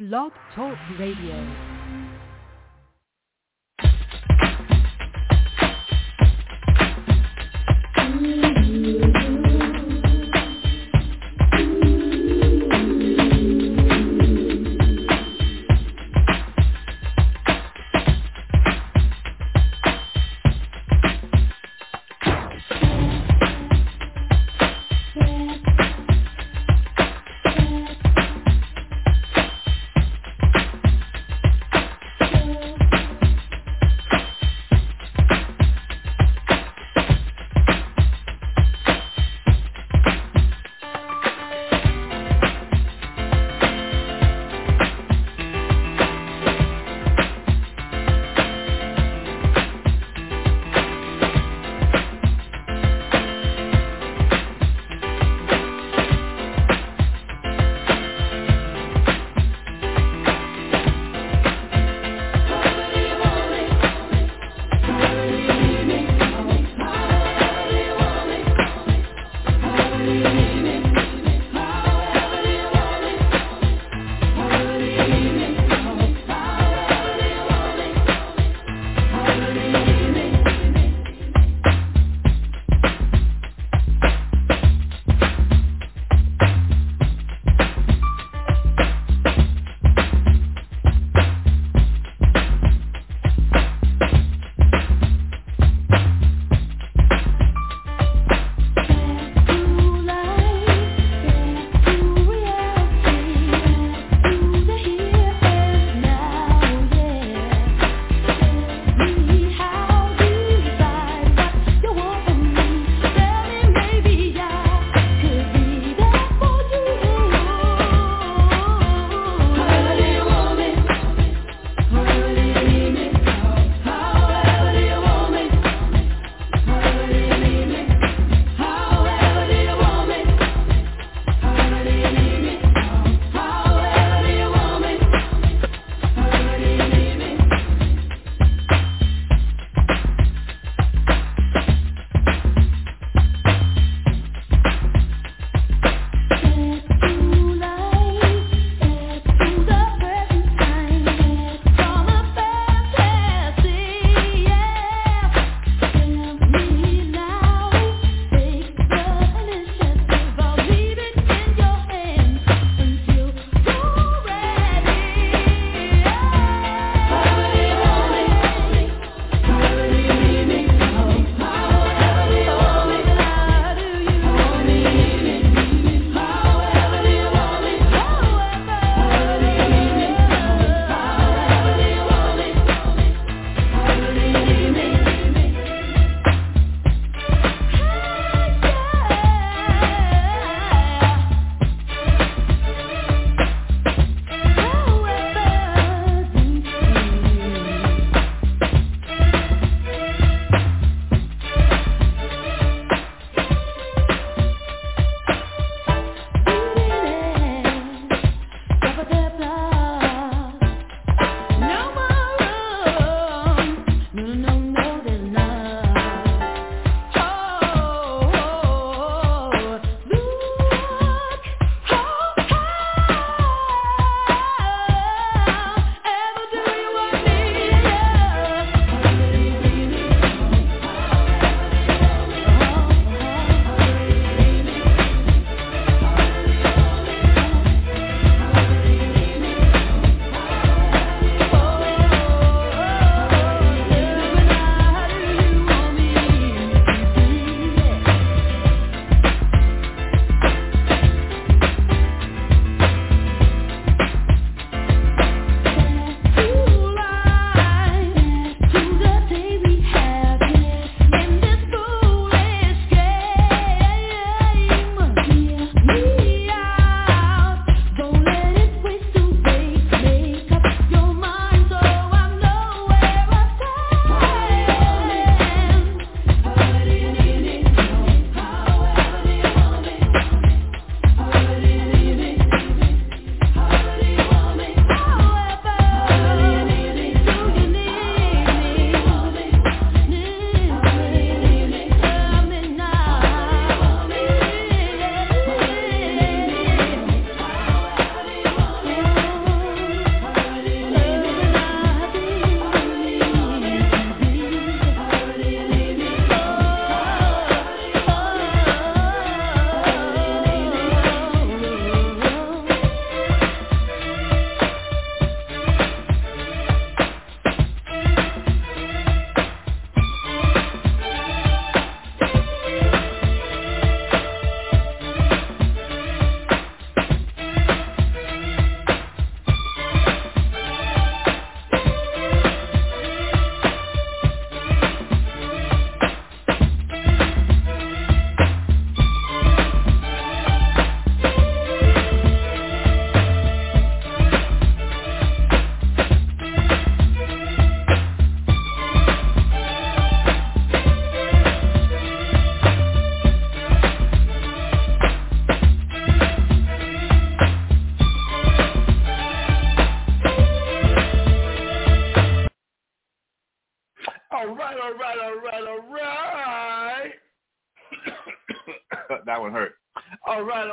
Blog Talk Radio. That one hurt. All right.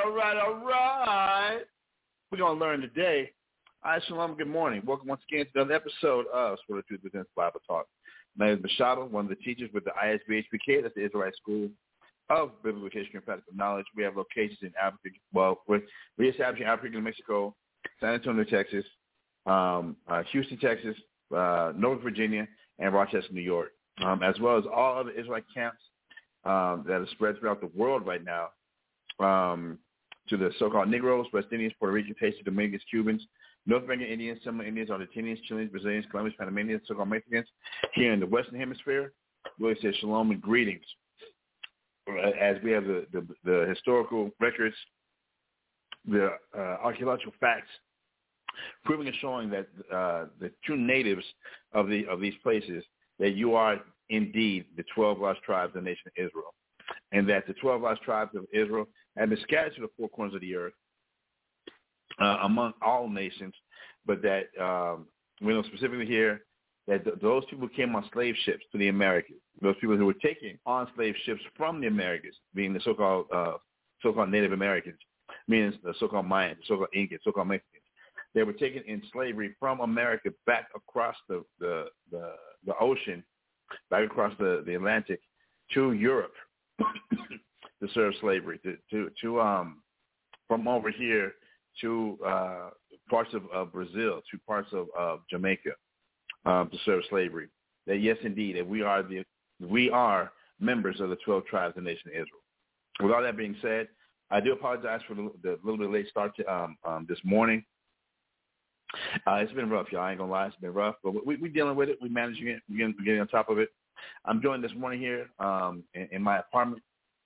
We're going to learn today. All right, Shalom, good morning. Welcome once again to another episode of Sword of Truth Within Bible Talk. My name is Mashada, one of the teachers with the ISBHPK, that's the Israelite School of Biblical History and Practical Knowledge. We have locations in Albuquerque, we established in Albuquerque, New Mexico, San Antonio, Texas, Houston, Texas, Northern Virginia, and Rochester, New York, as well as all other Israelite camps that are spread throughout the world right now, to the so-called Negroes, West Indians, Puerto Ricans, Haitians, Dominicans, Cubans, North American Indians, Seminole Indians, Argentinians, Chileans, Brazilians, Colombians, Panamanians, so-called Mexicans here in the Western Hemisphere. Really says shalom and greetings. As we have the historical records, the archaeological facts proving and showing that the true natives of these places, that you are indeed the 12 lost tribes of the nation of Israel, and that the 12 lost tribes of Israel have been scattered to the four corners of the earth among all nations, but that we know specifically here that those people came on slave ships to the Americas. Those people who were taken on slave ships from the Americas, being the so-called Native Americans, meaning the so-called Mayans, the so-called Incans, so-called Mexicans. They were taken in slavery from America back across the ocean, back across the Atlantic to Europe to serve slavery, to from over here to parts of Brazil, to parts of Jamaica, to serve slavery. That yes, indeed, that we are members of the 12 tribes of the nation of Israel. With all that being said, I do apologize for the little bit late start to, this morning. It's been rough, y'all. I ain't gonna lie, it's been rough, but we're dealing with it. We're managing it. We're getting on top of it. I'm joined this morning here in my apartment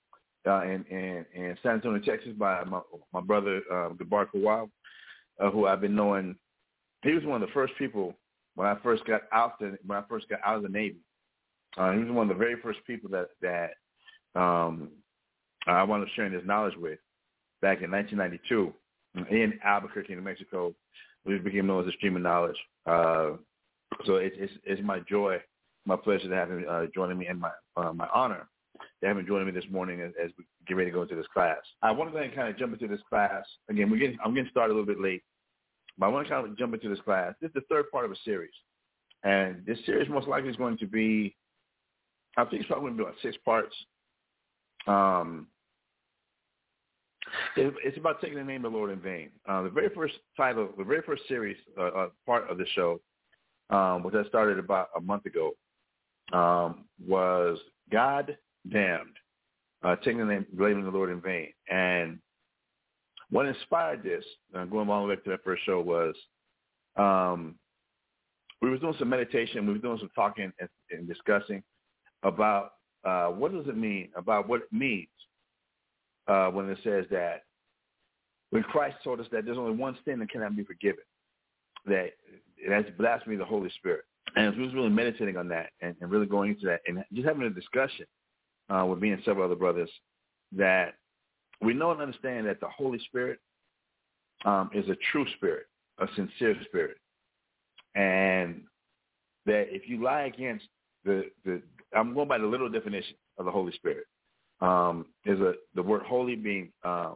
in San Antonio, Texas, by my brother Gabar Kawab, who I've been knowing. He was one of the first people when I first got out of the Navy. He was one of the very first people that I wound up sharing his knowledge with back in 1992 in Albuquerque, New Mexico. We became known as the Stream of Knowledge. So it's my joy, my pleasure to have him joining me, and my honor to have him joining me this morning as we get ready to go into this class. I want to go ahead and kind of jump into this class. Again, I'm getting started a little bit late, but I want to kind of jump into this class. This is the third part of a series, and this series most likely is going to be, I think it's probably going to be about 6 parts. It's about taking the name of the Lord in vain. The very first series, part of the show, which I started about a month ago, was God Damned, taking the name, blaming the Lord in vain. And what inspired this, going all the way to that first show, was we were doing some meditation, we were doing some talking and discussing about what does it mean, about what it means when it says that when Christ told us that there's only one sin that cannot be forgiven, that that's blasphemy of the Holy Spirit. And we was really meditating on that and really going into that and just having a discussion with me and several other brothers, that we know and understand that the Holy Spirit is a true spirit, a sincere spirit. And that if you lie against I'm going by the literal definition of the Holy Spirit, the word holy being,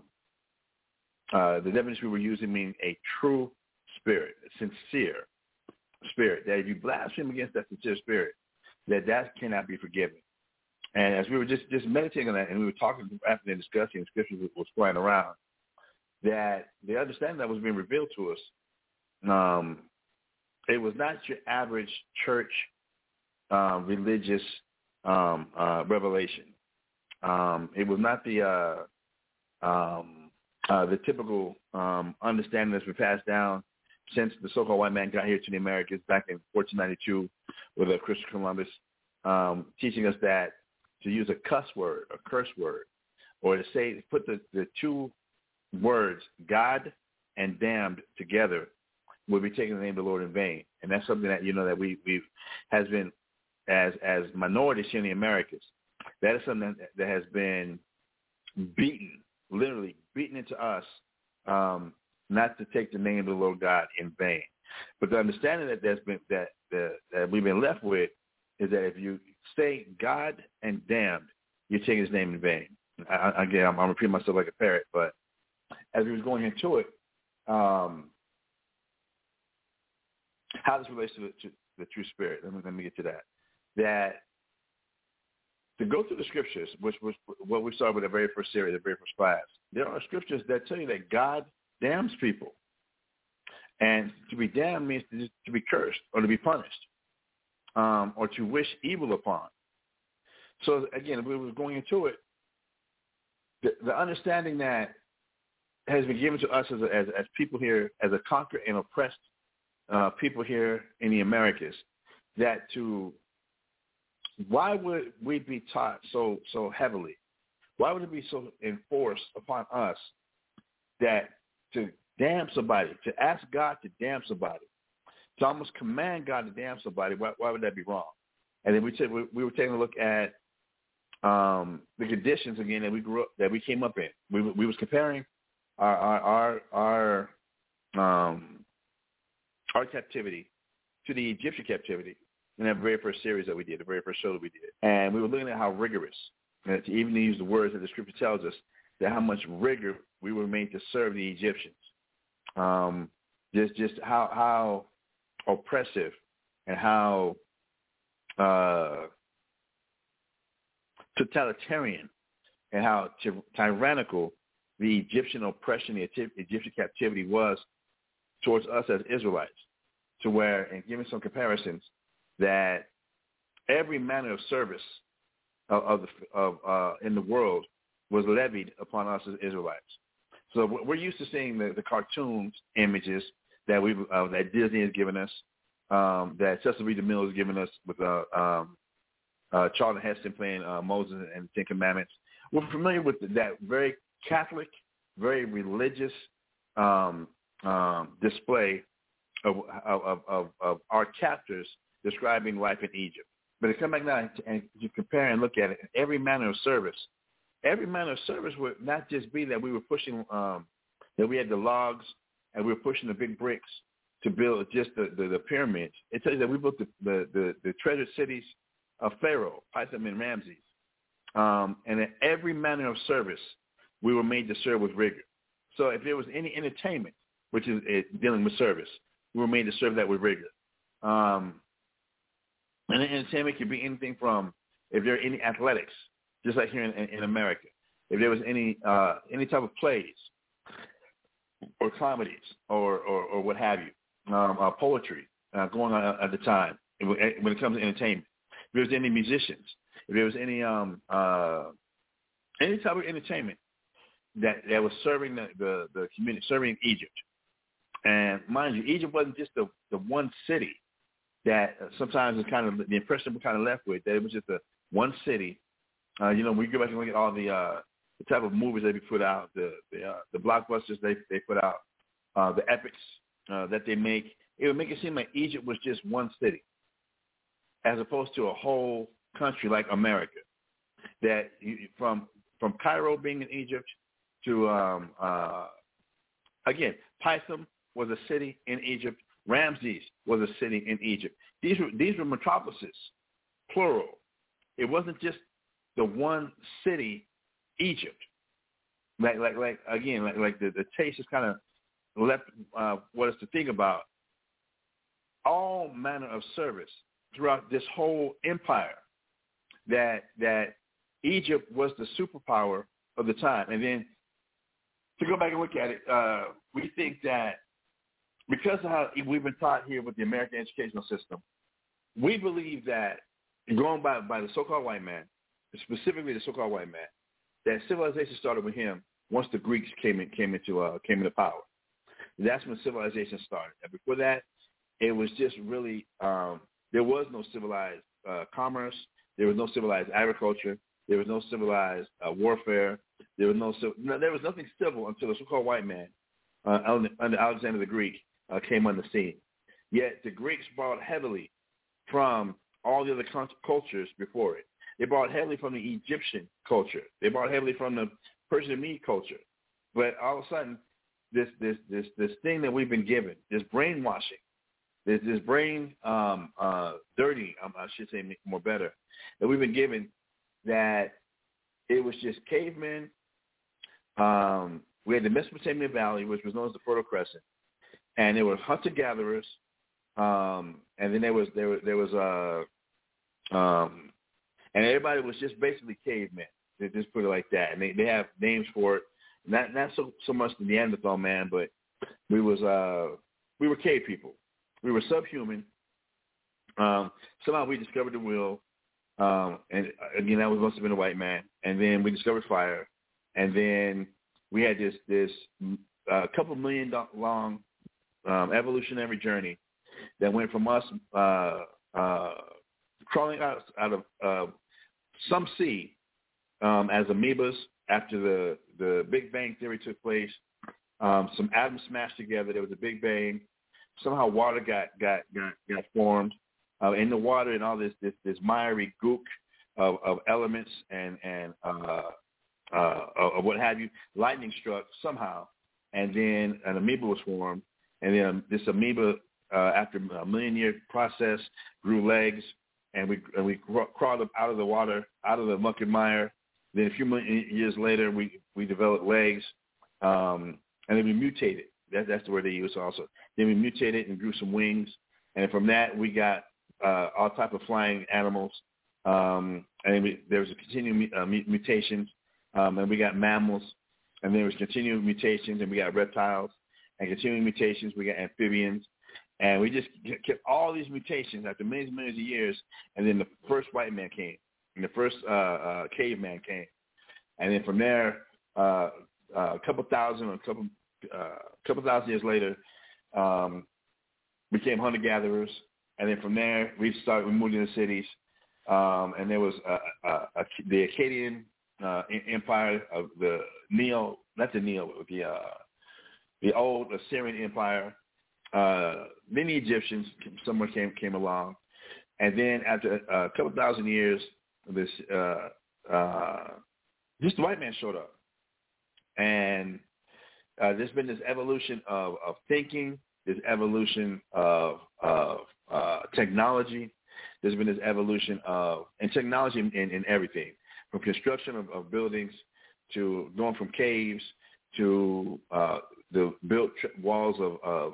the definition we were using meaning a true spirit, a sincere spirit, that if you blaspheme against that sincere spirit, that cannot be forgiven. And as we were just meditating on that, and we were talking after the discussion, scriptures was flying around, that the understanding that was being revealed to us, it was not your average church religious revelation. It was not the typical understanding that's been passed down since the so-called white man got here to the Americas back in 1492 with Christopher Columbus, teaching us that to use a cuss word, a curse word, or to say, put the two words, God and damned, together, would be taking the name of the Lord in vain. And that's something that, that we've has been, as minorities here in the Americas, that is something that has been beaten, literally beaten into us, not to take the name of the Lord God in vain. But the understanding that we've been left with is that if you say God and damned, you're taking his name in vain. Again, I'm repeating myself like a parrot, but as we was going into it, how this relates to the true spirit. Let me get to that. That to go through the scriptures, which was what we started with the very first series, the very first class, there are scriptures that tell you that God damns people. And to be damned means to be cursed or to be punished or to wish evil upon. So, again, if we were going into it, the understanding that has been given to us as people here, as a conquered and oppressed people here in the Americas, that why would we be taught so heavily? Why would it be so enforced upon us that to damn somebody, to ask God to damn somebody, to almost command God to damn somebody? Why would that be wrong? And then we were taking a look at the conditions again that we came up in. We was comparing our captivity to the Egyptian captivity in that very first series that we did, the very first show that we did. And we were looking at how rigorous, and to even use the words that the scripture tells us, that how much rigor we were made to serve the Egyptians. Just how oppressive and how totalitarian and how tyrannical the Egyptian oppression, the Egyptian captivity was towards us as Israelites, to where, and giving some comparisons, that every manner of service in the world was levied upon us as Israelites. So we're used to seeing the cartoons images that that Disney has given us, that Cecil B. DeMille has given us with Charlton Heston playing Moses and the Ten Commandments. We're familiar with that very Catholic, very religious display of our captors describing life in Egypt. But to come back now and you compare and look at it, every manner of service would not just be that we were pushing, that we had the logs and we were pushing the big bricks to build just the pyramids. It tells you that we built the treasured cities of Pharaoh, Pithom and Ramses. And in every manner of service, we were made to serve with rigor. So if there was any entertainment, which is dealing with service, we were made to serve that with rigor. And entertainment could be anything from, if there are any athletics, just like here in America, if there was any type of plays or comedies or what have you, poetry going on at the time when it comes to entertainment. If there was any musicians, if there was any type of entertainment that was serving the community, serving Egypt. And mind you, Egypt wasn't just the one city that sometimes is kind of the impression we're kind of left with, that it was just the one city. We go back and look at all the type of movies they put out, the blockbusters they put out, the epics that they make. It would make it seem like Egypt was just one city, as opposed to a whole country like America. That from Cairo being in Egypt to again, Pithom was a city in Egypt. Ramses was a city in Egypt. These were metropolises, plural. It wasn't just the one city, Egypt. Like the taste is kind of left what us to think about. All manner of service throughout this whole empire. That Egypt was the superpower of the time. And then to go back and look at it, we think that because of how we've been taught here with the American educational system, we believe that, going by the so-called white man, specifically the so-called white man, that civilization started with him once the Greeks came into power. That's when civilization started. And before that, it was just really there was no civilized commerce. There was no civilized agriculture. There was no civilized warfare. There was nothing civil until the so-called white man under Alexander the Greek came on the scene. Yet the Greeks borrowed heavily from all the other cultures before it. They borrowed heavily from the Egyptian culture. They borrowed heavily from the Persian Mede culture. But all of a sudden, this thing that we've been given, this brainwashing this brain dirty, I should say more better, that we've been given, that it was just cavemen. We had the Mesopotamian Valley, which was known as the Fertile Crescent, and there were hunter-gatherers, and then there was and everybody was just basically cavemen. They just put it like that, and they have names for it. Not so much the Neanderthal man, but we were cave people. We were subhuman. Somehow we discovered the wheel, and again that must have been a white man. And then we discovered fire, and then we had this couple $1 million long evolutionary journey that went from us crawling out of some sea as amoebas after the Big Bang Theory took place. Some atoms smashed together. There was a Big Bang. Somehow water got formed in the water, and all this miry gook of elements and of what have you. Lightning struck somehow, and then an amoeba was formed, and then this amoeba, after a 1,000,000-year process, grew legs, and we crawled up out of the water, out of the muck and mire. Then a few million years later, we developed legs, and then we mutated. That's the word they use also. Then we mutated and grew some wings, and from that we got all type of flying animals. And there was a continuing mutations, and we got mammals, and there was continuing mutations, and we got reptiles, and continuing mutations, we got amphibians, and we just kept all these mutations after millions and millions of years, and then the first white man came, and the first caveman came, and then from there, a couple thousand years later, became hunter-gatherers, and then from there we moved into cities, and there was the Akkadian empire of the old Assyrian empire. Then the Egyptians somewhere came along, and then after a couple thousand years, this just the white man showed up, and there's been this evolution of thinking, this evolution of technology. There's been this evolution of technology in everything, from construction of buildings to going from caves to the built walls of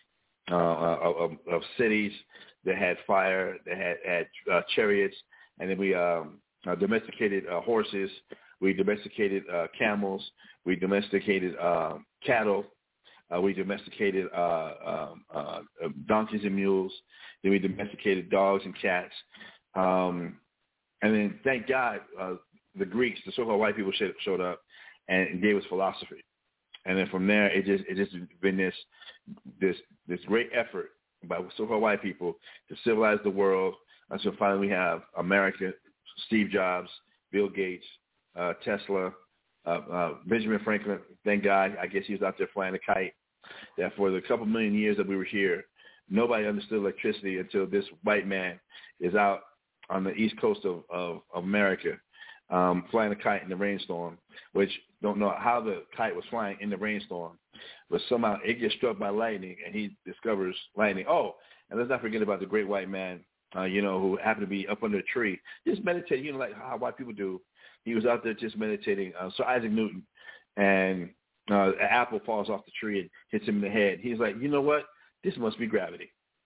cities that had fire, that had chariots, and then we domesticated horses. We domesticated camels. We domesticated cattle. We domesticated donkeys and mules. Then we domesticated dogs and cats. And then, thank God, the Greeks, the so-called white people, showed up and gave us philosophy. And then from there, it just been this great effort by so-called white people to civilize the world until finally we have America, Steve Jobs, Bill Gates, Tesla, Benjamin Franklin. Thank God, I guess he was out there flying a kite. That for the couple million years that we were here, nobody understood electricity until this white man is out on the east coast of America, flying a kite in the rainstorm, which don't know how the kite was flying in the rainstorm, but somehow it gets struck by lightning, and he discovers lightning. Oh, and let's not forget about the great white man, who happened to be up under a tree, just meditating, like how white people do. He was out there just meditating. Sir Isaac Newton, and an apple falls off the tree and hits him in the head. He's like, you know what? This must be gravity.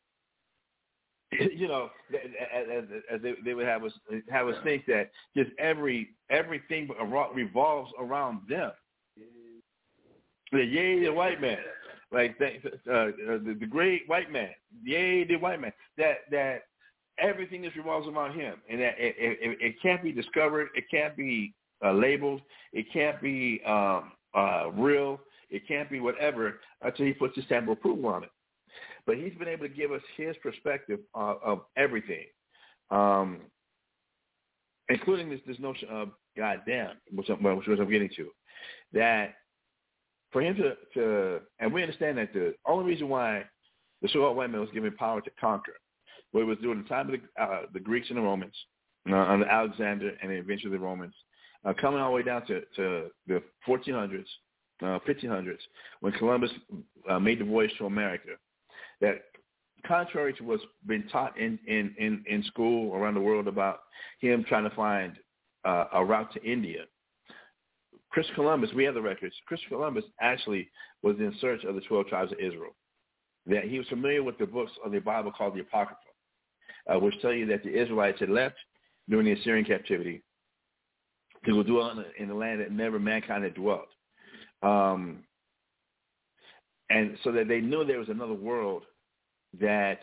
As they would have us think that just everything revolves around them. Yay, the white man, like the great white man. Yay, the white man. That everything just revolves around him, and that it can't be discovered. It can't be labeled. It can't be real. It can't be whatever until he puts his stamp of approval on it. But he's been able to give us his perspective of everything, including this notion of goddamn, which I'm getting to. That for him to and we understand that the only reason why the so-called white man was given power to conquer, what it was during the time of the Greeks and the Romans, under Alexander and then eventually the Romans, coming all the way down to the 1400s, 1500s, when Columbus made the voyage to America. That contrary to what's been taught in school around the world about him trying to find a route to India, Chris Columbus, we have the records, Chris Columbus actually was in search of the 12 tribes of Israel. That he was familiar with the books of the Bible called the Apocrypha, which tell you that the Israelites had left during the Assyrian captivity to go dwell in the land that never mankind had dwelt. And so that they knew there was another world that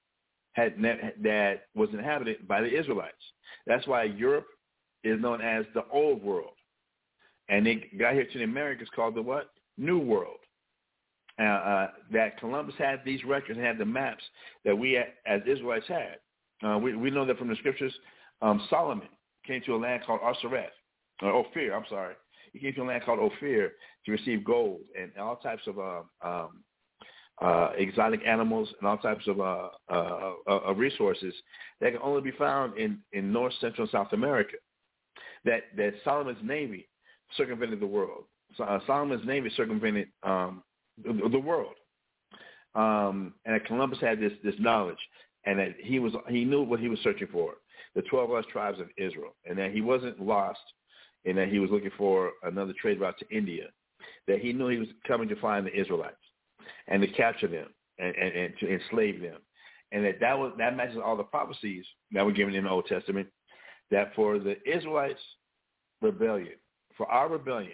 that was inhabited by the Israelites. That's why Europe is known as the Old World. And they got here to the Americas called the what? New World. That Columbus had these records and had the maps that we as Israelites had. We know that from the scriptures. Solomon came to a land called Ophir. I'm sorry. He came to a land called Ophir to receive gold and all types of exotic animals and all types of resources that can only be found in North, Central, and South America. That Solomon's navy circumvented the world. Solomon's navy circumvented the world, and that Columbus had this knowledge, and that he knew what he was searching for, the 12 lost tribes of Israel, and that he wasn't lost, and that he was looking for another trade route to India, that he knew he was coming to find the Israelites and to capture them and to enslave them, and that matches all the prophecies that were given in the Old Testament, that for the Israelites' rebellion, for our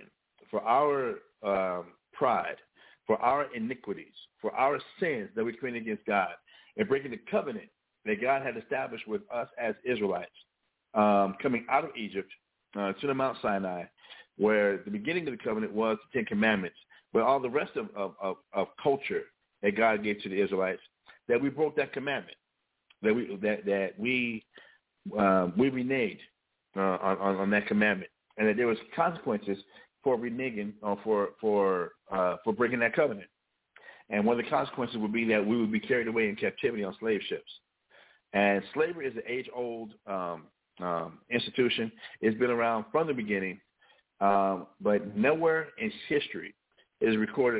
pride, for our iniquities, for our sins that we committed against God, and breaking the covenant that God had established with us as Israelites, coming out of Egypt to the Mount Sinai, where the beginning of the covenant was the Ten Commandments, but all the rest of culture that God gave to the Israelites, that we broke that commandment, that we reneged on that commandment, and that there was consequences for reneging for breaking that covenant. And one of the consequences would be that we would be carried away in captivity on slave ships. And slavery is an age-old institution. It's been around from the beginning, but nowhere in history is recorded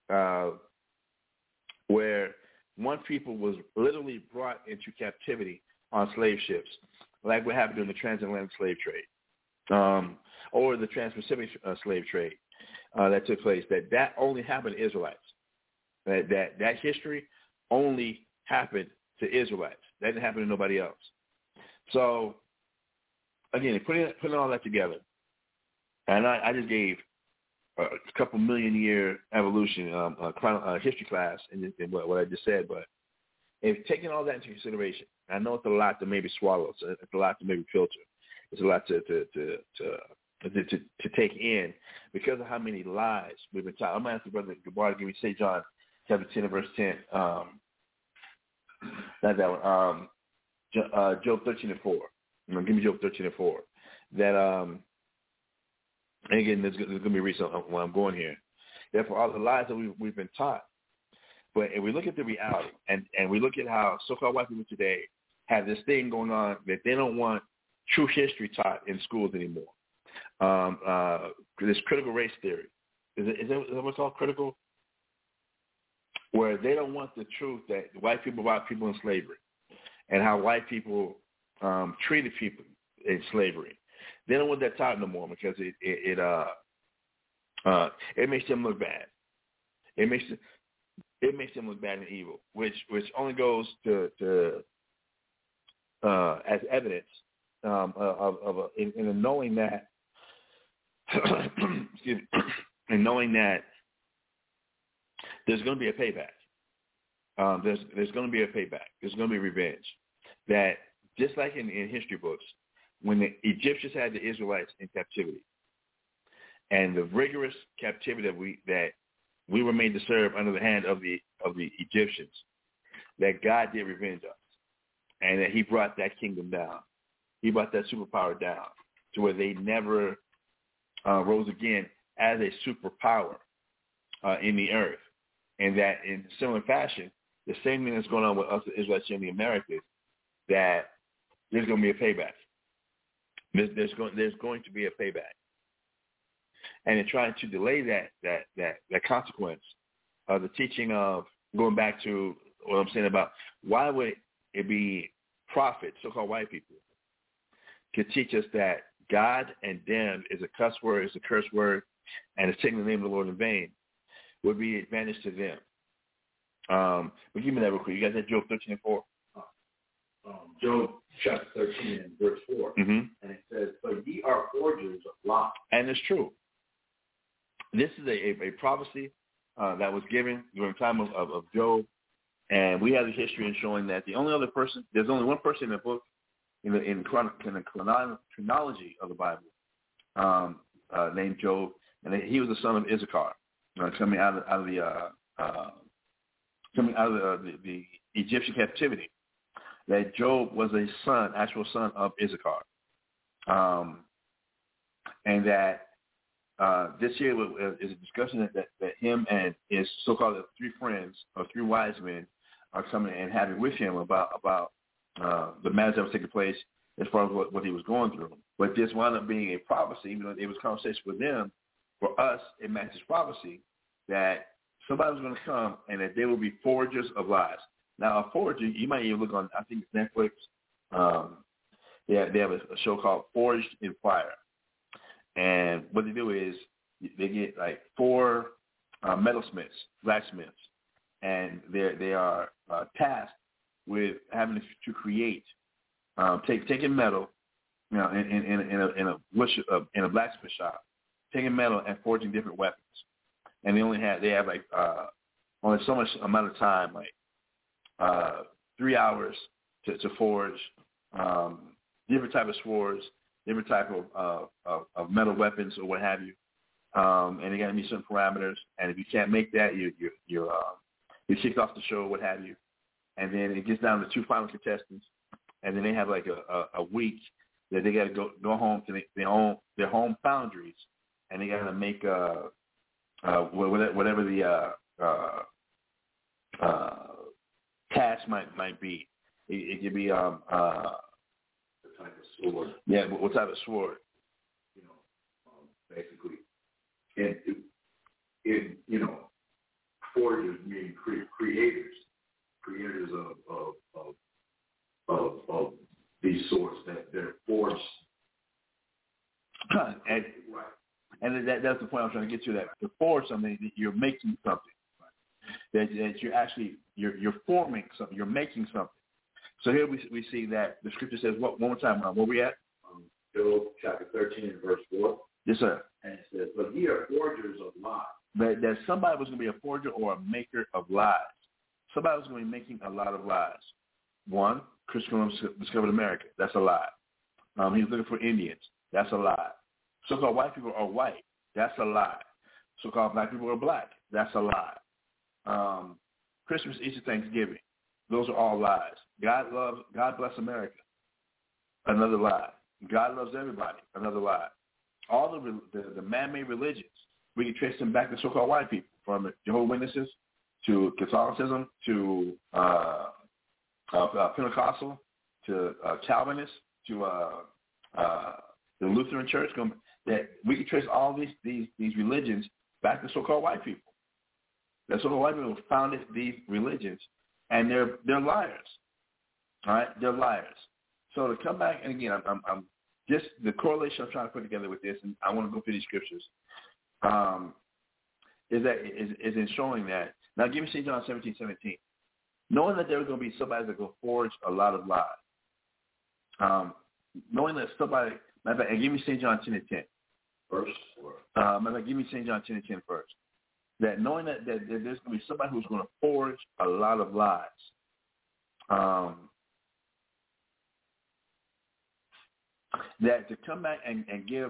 where one people was literally brought into captivity on slave ships, like what happened during the transatlantic slave trade, or the Trans-Pacific slave trade that took place. That only happened to Israelites. That history only happened to Israelites. That didn't happen to nobody else. So, again, putting all that together, and I just gave a couple million-year evolution history class in what I just said, but if taking all that into consideration, I know it's a lot to maybe swallow, so it's a lot to maybe filter. It's a lot to take in because of how many lies we've been taught. I'm going to ask the Brother Gabar to give me St. John chapter 10 and verse 10. Not that one. Job 13 and 4. Give me Job 13 and 4. That, and again, there's going to be a reason why I'm going here. Therefore, all the lies that we've been taught. But if we look at the reality, and we look at how so-called white people today have this thing going on that they don't want true history taught in schools anymore. This critical race theory. Is that what's called critical? Where they don't want the truth that white people brought people in slavery and how white people treated people in slavery. They don't want that taught no more because it makes them look bad. It makes them look bad and evil, which only goes to as evidence in knowing that excuse me, and knowing that there's going to be a payback. There's going to be a payback. There's going to be revenge. That just like in history books, when the Egyptians had the Israelites in captivity, and the rigorous captivity that we were made to serve under the hand of the Egyptians, that God did revenge us, and that He brought that kingdom down. He brought that superpower down to where they never rose again as a superpower in the earth. And that in similar fashion, the same thing that's going on with us, the Israelites in the Americas, that there's going to be a payback. There's going to be a payback. And in trying to delay that consequence, the teaching of going back to what I'm saying about why would it be prophets, so-called white people, could teach us that God and damn is a cuss word, is a curse word, and it's taking the name of the Lord in vain, would be advantage to them. But give me that real quick. You guys had Job 13 and 4? Job chapter 13 and verse 4. Mm-hmm. And it says, "But ye are forgers of lies." And it's true. This is a prophecy that was given during the time of Job. And we have the history in showing that there's only one person in the book, in the chronology of the Bible, named Job, and he was the son of Issachar, coming out of the Egyptian captivity. That Job was a actual son of Issachar, and that this year is a discussion that him and his so-called three friends or three wise men are coming and having with him about the matters that was taking place as far as what he was going through. But this wound up being a prophecy, even though it was a conversation with them. For us, it matches prophecy that somebody was going to come and that they will be forgers of lies. Now, a forger, you might even look on, I think it's Netflix. They have a show called Forged in Fire. And what they do is they get like 4 metalsmiths, blacksmiths, and they are tasked with having to create, taking metal, in a blacksmith shop, taking metal and forging different weapons. And they have like only so much amount of time, like 3 hours to forge different type of swords, different type of metal weapons or what have you, and there got to be certain parameters. And if you can't make that, you're kicked off the show, what have you. And then it gets down to 2 final contestants, and then they have like a week that they got to go home to their home foundries, and they got to make whatever the task might be. It could be the type of sword. Yeah, what type of sword? Basically, in forgers mean creators of these swords that they're forged. And that's the point I'm trying to get to. That to forge something, you're making something. That you're actually you're forming something. You're making something. So here we see that the scripture says, what, one more time, where we at? Job chapter 13 and verse 4. Yes, sir. And it says, "But ye are forgers of lies." That somebody was going to be a forger or a maker of lies. Somebody was going to be making a lot of lies. One, Christopher Columbus discovered America. That's a lie. He was looking for Indians. That's a lie. So-called white people are white. That's a lie. So-called black people are black. That's a lie. Christmas, Easter, Thanksgiving. Those are all lies. God bless America. Another lie. God loves everybody. Another lie. All the man-made religions, we can trace them back to so-called white people, from Jehovah's Witnesses to Catholicism to Pentecostal to Calvinist to the Lutheran Church. That we can trace all these religions back to so-called white people. That so-called white people founded these religions, and they're liars. All right, they're liars. So to come back, and again, I'm just the correlation I'm trying to put together with this, and I want to go through these scriptures, is in showing that. Now, give me St. John 17:17. Knowing that there was going to be somebody that will forge a lot of lies. Knowing that somebody, matter of fact, give me St. John 10:10 first. Matter of fact, give me St. John 10:10 first. That knowing that there's going to be somebody who's going to forge a lot of lies. That to come back and give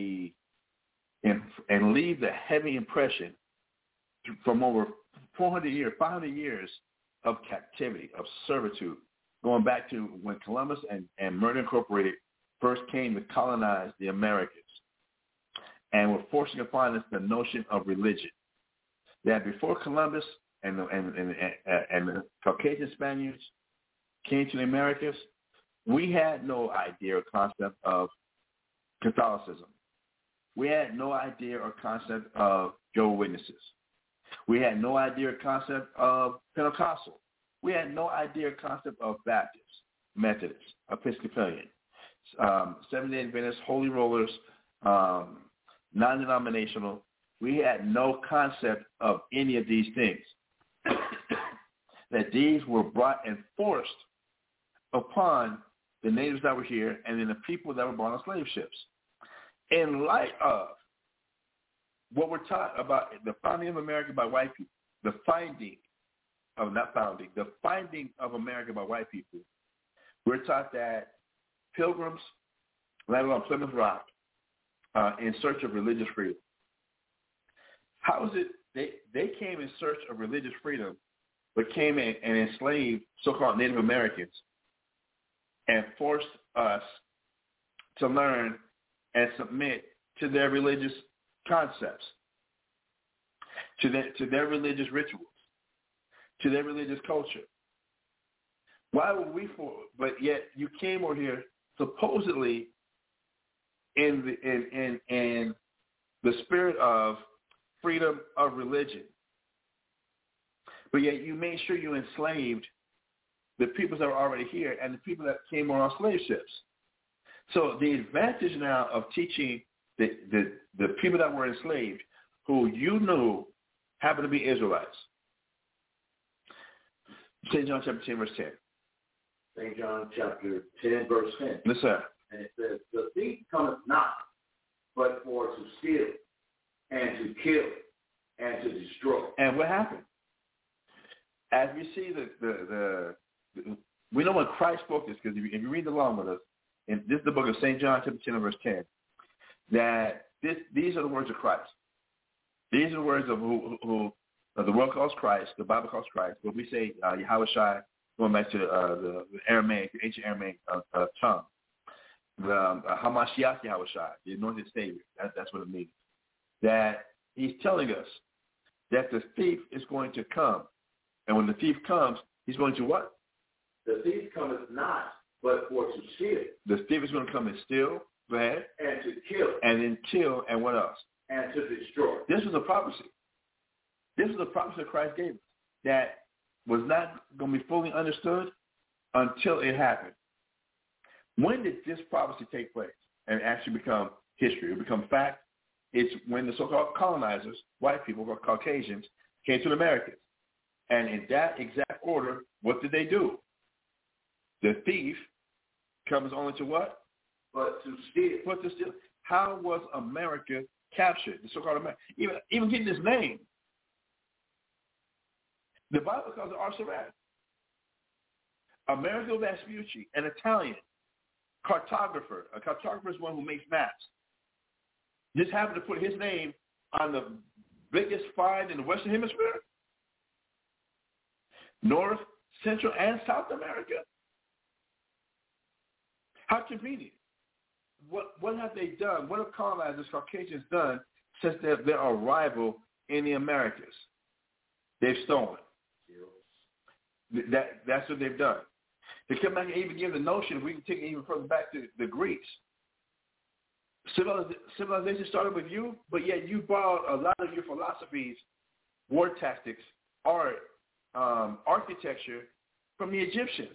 and leave the heavy impression from over 500 years of captivity, of servitude, going back to when Columbus and Murder Incorporated first came to colonize the Americas, and were forcing upon us the notion of religion. That before Columbus and the Caucasian Spaniards came to the Americas, we had no idea or concept of Catholicism. We had no idea or concept of Jehovah's Witnesses. We had no idea or concept of Pentecostal. We had no idea or concept of Baptist, Methodist, Episcopalian, Seventh-day Adventist, Holy Rollers, non-denominational. We had no concept of any of these things. That these were brought and forced upon the natives that were here and then the people that were brought on slave ships. In light of what we're taught about the founding of America by white people, the finding of America by white people, we're taught that pilgrims landed on Plymouth Rock in search of religious freedom. How is it they came in search of religious freedom, but came in and enslaved so-called Native Americans and forced us to learn and submit to their religious concepts, to their religious rituals, to their religious culture? Why would we but yet you came over here supposedly in the spirit of freedom of religion, but yet you made sure you enslaved the people that were already here and the people that came on slave ships. So the advantage now of teaching the people that were enslaved, who you knew happened to be Israelites. St. John chapter 10, verse 10. St. John chapter 10, verse 10. Yes, sir. And it says, the thief cometh not, but for to steal, and to kill, and to destroy. And what happened? As we see we know when Christ spoke this, because if you read along with us, and this is the book of St. John chapter 10, verse 10, that these are the words of Christ. These are the words of who the world calls Christ, the Bible calls Christ, but we say Yahushua, going back to the Aramaic, the ancient Aramaic tongue. The Hamashiach Yahushua, the anointed Savior. That's what it means. That he's telling us that the thief is going to come. And when the thief comes, he's going to what? The thief cometh not, but for to steal. The thief is going to come and steal. Go ahead. And to kill. And then kill, and what else? And to destroy. This was a prophecy. This was a prophecy Christ gave us that was not going to be fully understood until it happened. When did this prophecy take place and actually become history, or become fact? It's when the so-called colonizers, white people, or Caucasians, came to the Americas. And in that exact order, what did they do? The thief comes only to what? But to steal. But to steal. How was America captured? The so-called America, even getting this name. The Bible calls it Arsarat. Amerigo Vespucci, an Italian cartographer. A cartographer is one who makes maps. Just happened to put his name on the biggest find in the Western Hemisphere, North, Central, and South America. How convenient. What have they done? What have colonizers, Caucasians, done since their arrival in the Americas? They've stolen. That's what they've done. They come back and even give the notion, we can take it even further back to the Greeks. Civilization started with you, but yet you borrowed a lot of your philosophies, war tactics, art, architecture from the Egyptians,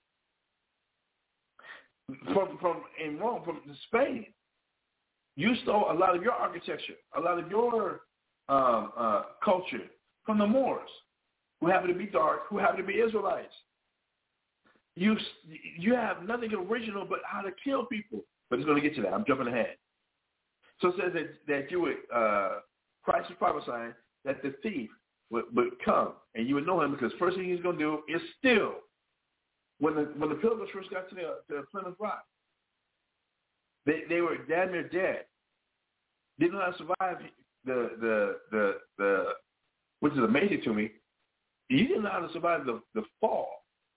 from in Rome, from Spain. You stole a lot of your architecture, a lot of your culture from the Moors, who happen to be dark, who happen to be Israelites. You have nothing original but how to kill people. But it's going to get to that. I'm jumping ahead. So it says that you would, Christ is prophesying that the thief would come, and you would know him because first thing he's going to do is steal. When the pilgrims first got to Plymouth Rock, they were damn near dead. Didn't know how to survive the which is amazing to me. You didn't know how to survive the fall.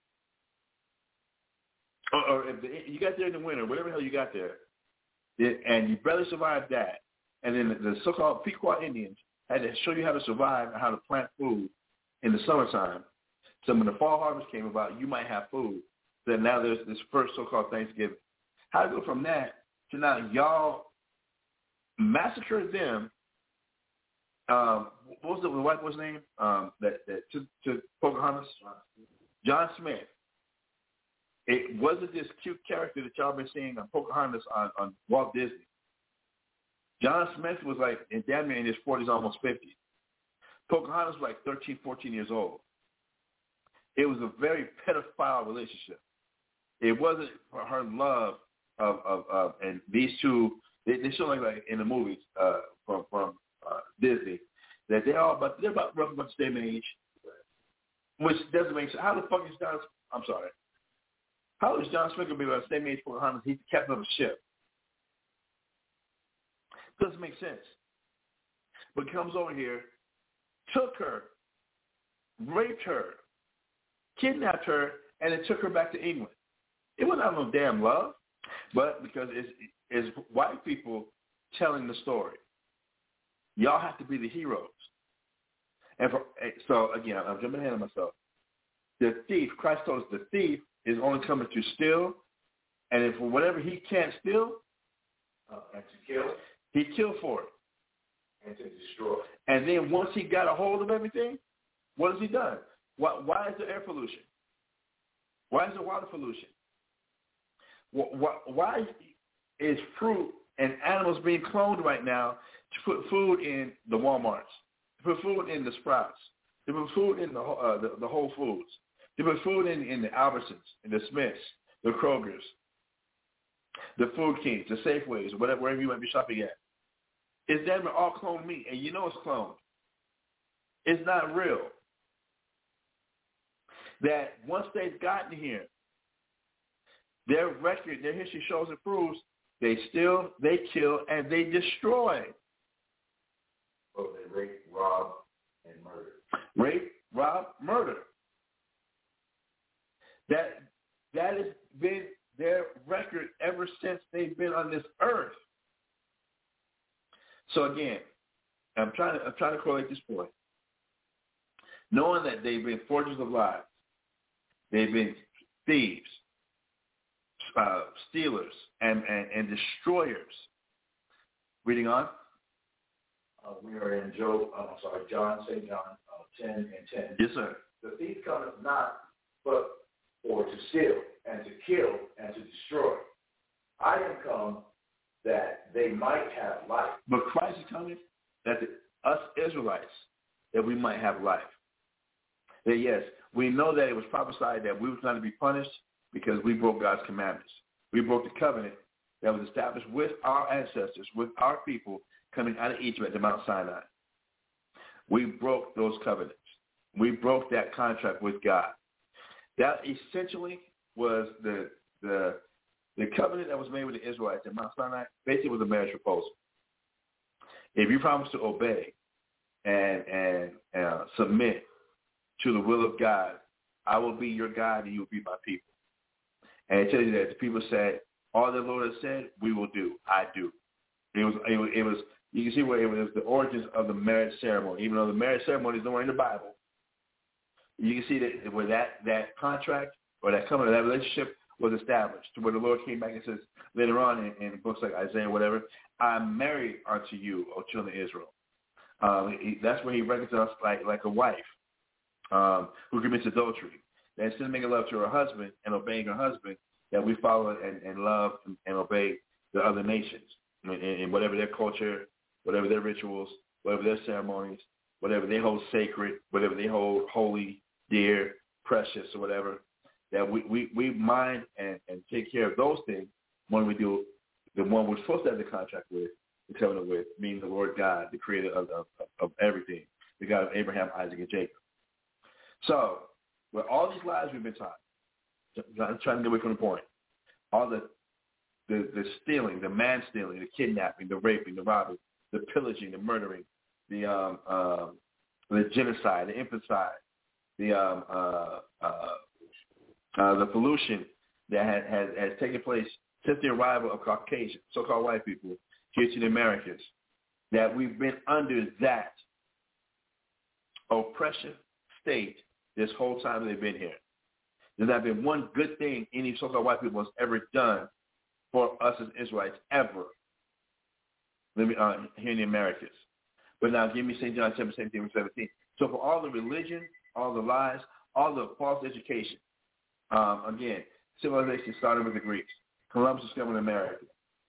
Or if you got there in the winter, whatever the hell you got there, and you barely survived that, and then the so-called Pequot Indians had to show you how to survive and how to plant food in the summertime. So when the fall harvest came about, you might have food. Then now there's this first so-called Thanksgiving. How to go from that to now y'all massacred them? What was the white boy's name? That to Pocahontas? John Smith. It wasn't this cute character that y'all been seeing on Pocahontas on Walt Disney. John Smith was like damn near in his 40s, almost 50. Pocahontas was like 13, 14 years old. It was a very pedophile relationship. It wasn't her love of and these two. They show like in the movies from Disney that they're about roughly about the same age, which doesn't make sense. How the fuck is John? I'm sorry. How is John Smith gonna be about the same age for Pocahontas? He's the captain of a ship. Doesn't make sense. But comes over here, took her, raped her, kidnapped her, and then took her back to England. It wasn't out of no damn love, but because it's white people telling the story. Y'all have to be the heroes. And so again, I'm jumping ahead of myself. The thief, Christ told us the thief is only coming to steal, and if for whatever he can't steal, and to kill, he killed for it. And to destroy. And then once he got a hold of everything, what has he done? Why is there air pollution? Why is there water pollution? Why is fruit and animals being cloned right now to put food in the Walmarts, to put food in the Sprouts, to put food in the Whole Foods, to put food in the Albertsons, in the Smiths, the Krogers, the Food Kings, the Safeways, wherever you might be shopping at? It's damn all cloned meat, and you know it's cloned. It's not real. That once they've gotten here, their record, their history shows and proves they steal, they kill, and they destroy. Oh, they rape, rob, and murder. Rape, rob, murder. That has been their record ever since they've been on this earth. So again, I'm trying to correlate this point. Knowing that they've been forgers of lies, they've been thieves, stealers, and destroyers. Reading on. We are in John, St. John 10 and 10. Yes, sir. The thief cometh not but for to steal and to kill and to destroy. I am come that they might have life. But Christ is coming that us Israelites, that we might have life. That yes, we know that it was prophesied that we were going to be punished because we broke God's commandments. We broke the covenant that was established with our ancestors, with our people coming out of Egypt at Mount Sinai. We broke those covenants. We broke that contract with God. That essentially was the covenant that was made with the Israelites at Mount Sinai. Basically, was a marriage proposal. If you promise to obey and submit to the will of God, I will be your God and you will be my people. And it tells you that the people said, all the Lord has said, we will do. I do. It was. You can see where it was the origins of the marriage ceremony. Even though the marriage ceremony is nowhere in the Bible, you can see that where that contract or that covenant, that relationship was established, to where the Lord came back and says later on in books like Isaiah or whatever, I'm married unto you, O children of Israel. That's where he reckons us like a wife who commits adultery. That instead of making love to her husband and obeying her husband, that we follow and love and obey the other nations in whatever their culture, whatever their rituals, whatever their ceremonies, whatever they hold sacred, whatever they hold holy, dear, precious, or whatever, that we mind and take care of those things when we do the one we're supposed to have the contract with, the covenant with, meaning the Lord God, the creator of everything, the God of Abraham, Isaac, and Jacob. So, with all these lies we've been taught, I'm trying to get away from the point, all the stealing, the man-stealing, the kidnapping, the raping, the robbing, the pillaging, the murdering, the genocide, the infanticide, the pollution that has taken place since the arrival of Caucasian, so-called white people here to the Americas, that we've been under that oppression state this whole time they've been here. There's not been one good thing any so-called white people has ever done for us as Israelites, ever, here in the Americas. But now give me St. John 17. So for all the religion, all the lies, all the false education. Again, civilization started with the Greeks. Columbus discovered America.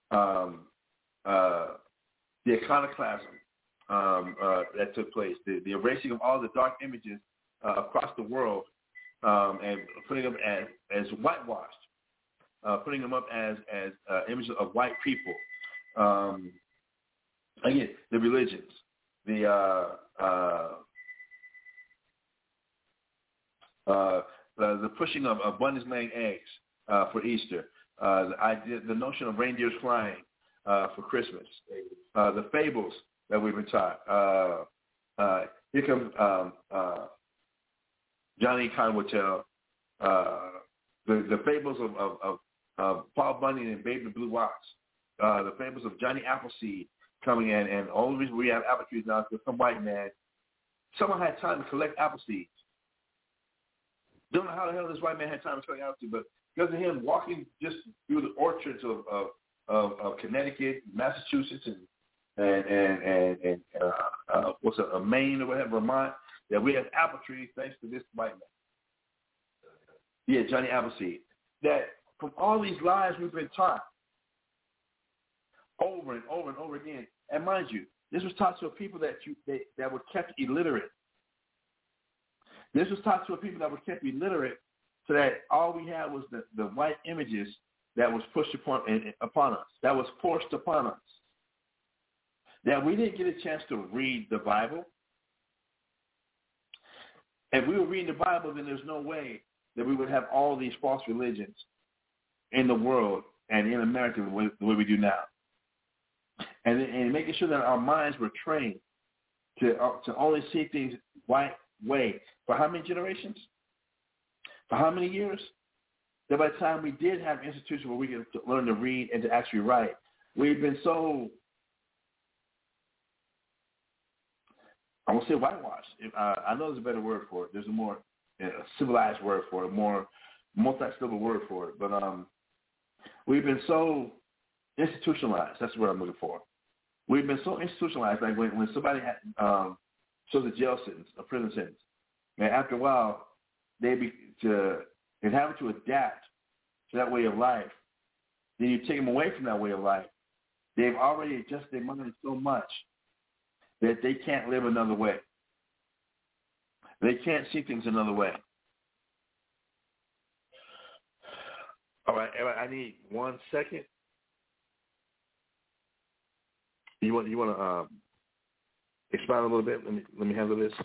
The iconoclasm that took place, the erasing of all the dark images across the world, and putting them as whitewashed, putting them up as images of white people. Again, the religions, the pushing of bunnies laying eggs for Easter, the notion of reindeers flying for Christmas, the fables that we've been taught. Here comes Johnny Conwell, the fables of Paul Bunyan and Babe the Blue Ox, the fables of Johnny Appleseed coming in, and the only reason we have apple trees now is because some white man, someone had time to collect apple seeds. Don't know how the hell this white man had time to collect apple seeds, but because of him walking just through the orchards of Connecticut, Massachusetts, and Maine or whatever, Vermont, that we have apple trees thanks to this white man. Yeah, Johnny Appleseed. That from all these lies we've been taught over and over and over again. And mind you, this was taught to a people that were kept illiterate. This was taught to a people that were kept illiterate, so that all we had was the white images that was pushed upon us, that was forced upon us. That we didn't get a chance to read the Bible. If we were reading the Bible, then there's no way that we would have all these false religions in the world and in America the way we do now. And making sure that our minds were trained to only see things white way. For how many generations? For how many years? That by the time we did have institutions where we could learn to read and to actually write, we've been so, I won't say whitewashed. I know there's a better word for it. There's a more civilized word for it, a more multi-syllable word for it. But we've been so institutionalized. That's the word I'm looking for. We've been so institutionalized. Like when somebody shows a jail sentence, a prison sentence, and after a while, having to adapt to that way of life. Then you take them away from that way of life. They've already adjusted their mind so much that they can't live another way. They can't see things another way. All right, I need 1 second. You want to expound a little bit? Let me handle this.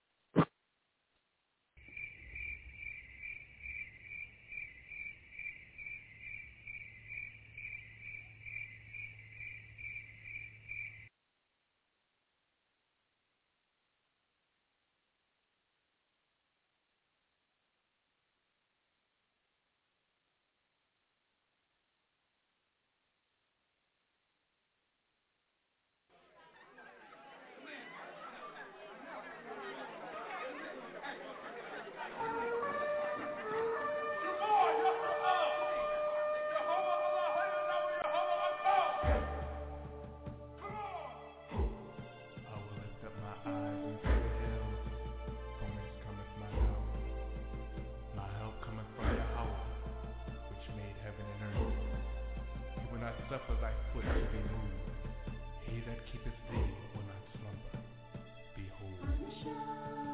Suffer thy foot to be moved. He that keepeth thee will not slumber. Behold.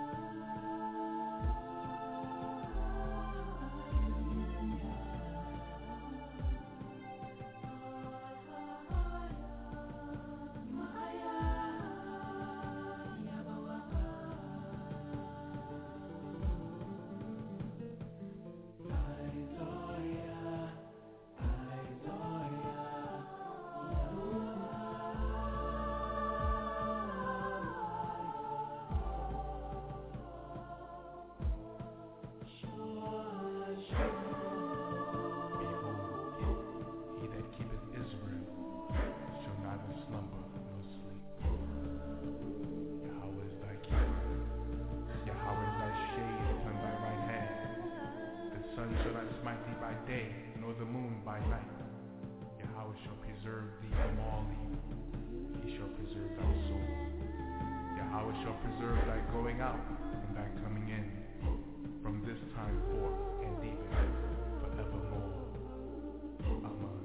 Day, nor the moon by night. Yahweh shall preserve thee from all evil. He shall preserve thy soul. Yahweh shall preserve thy going out and thy coming in from this time forth and even forevermore. Amen.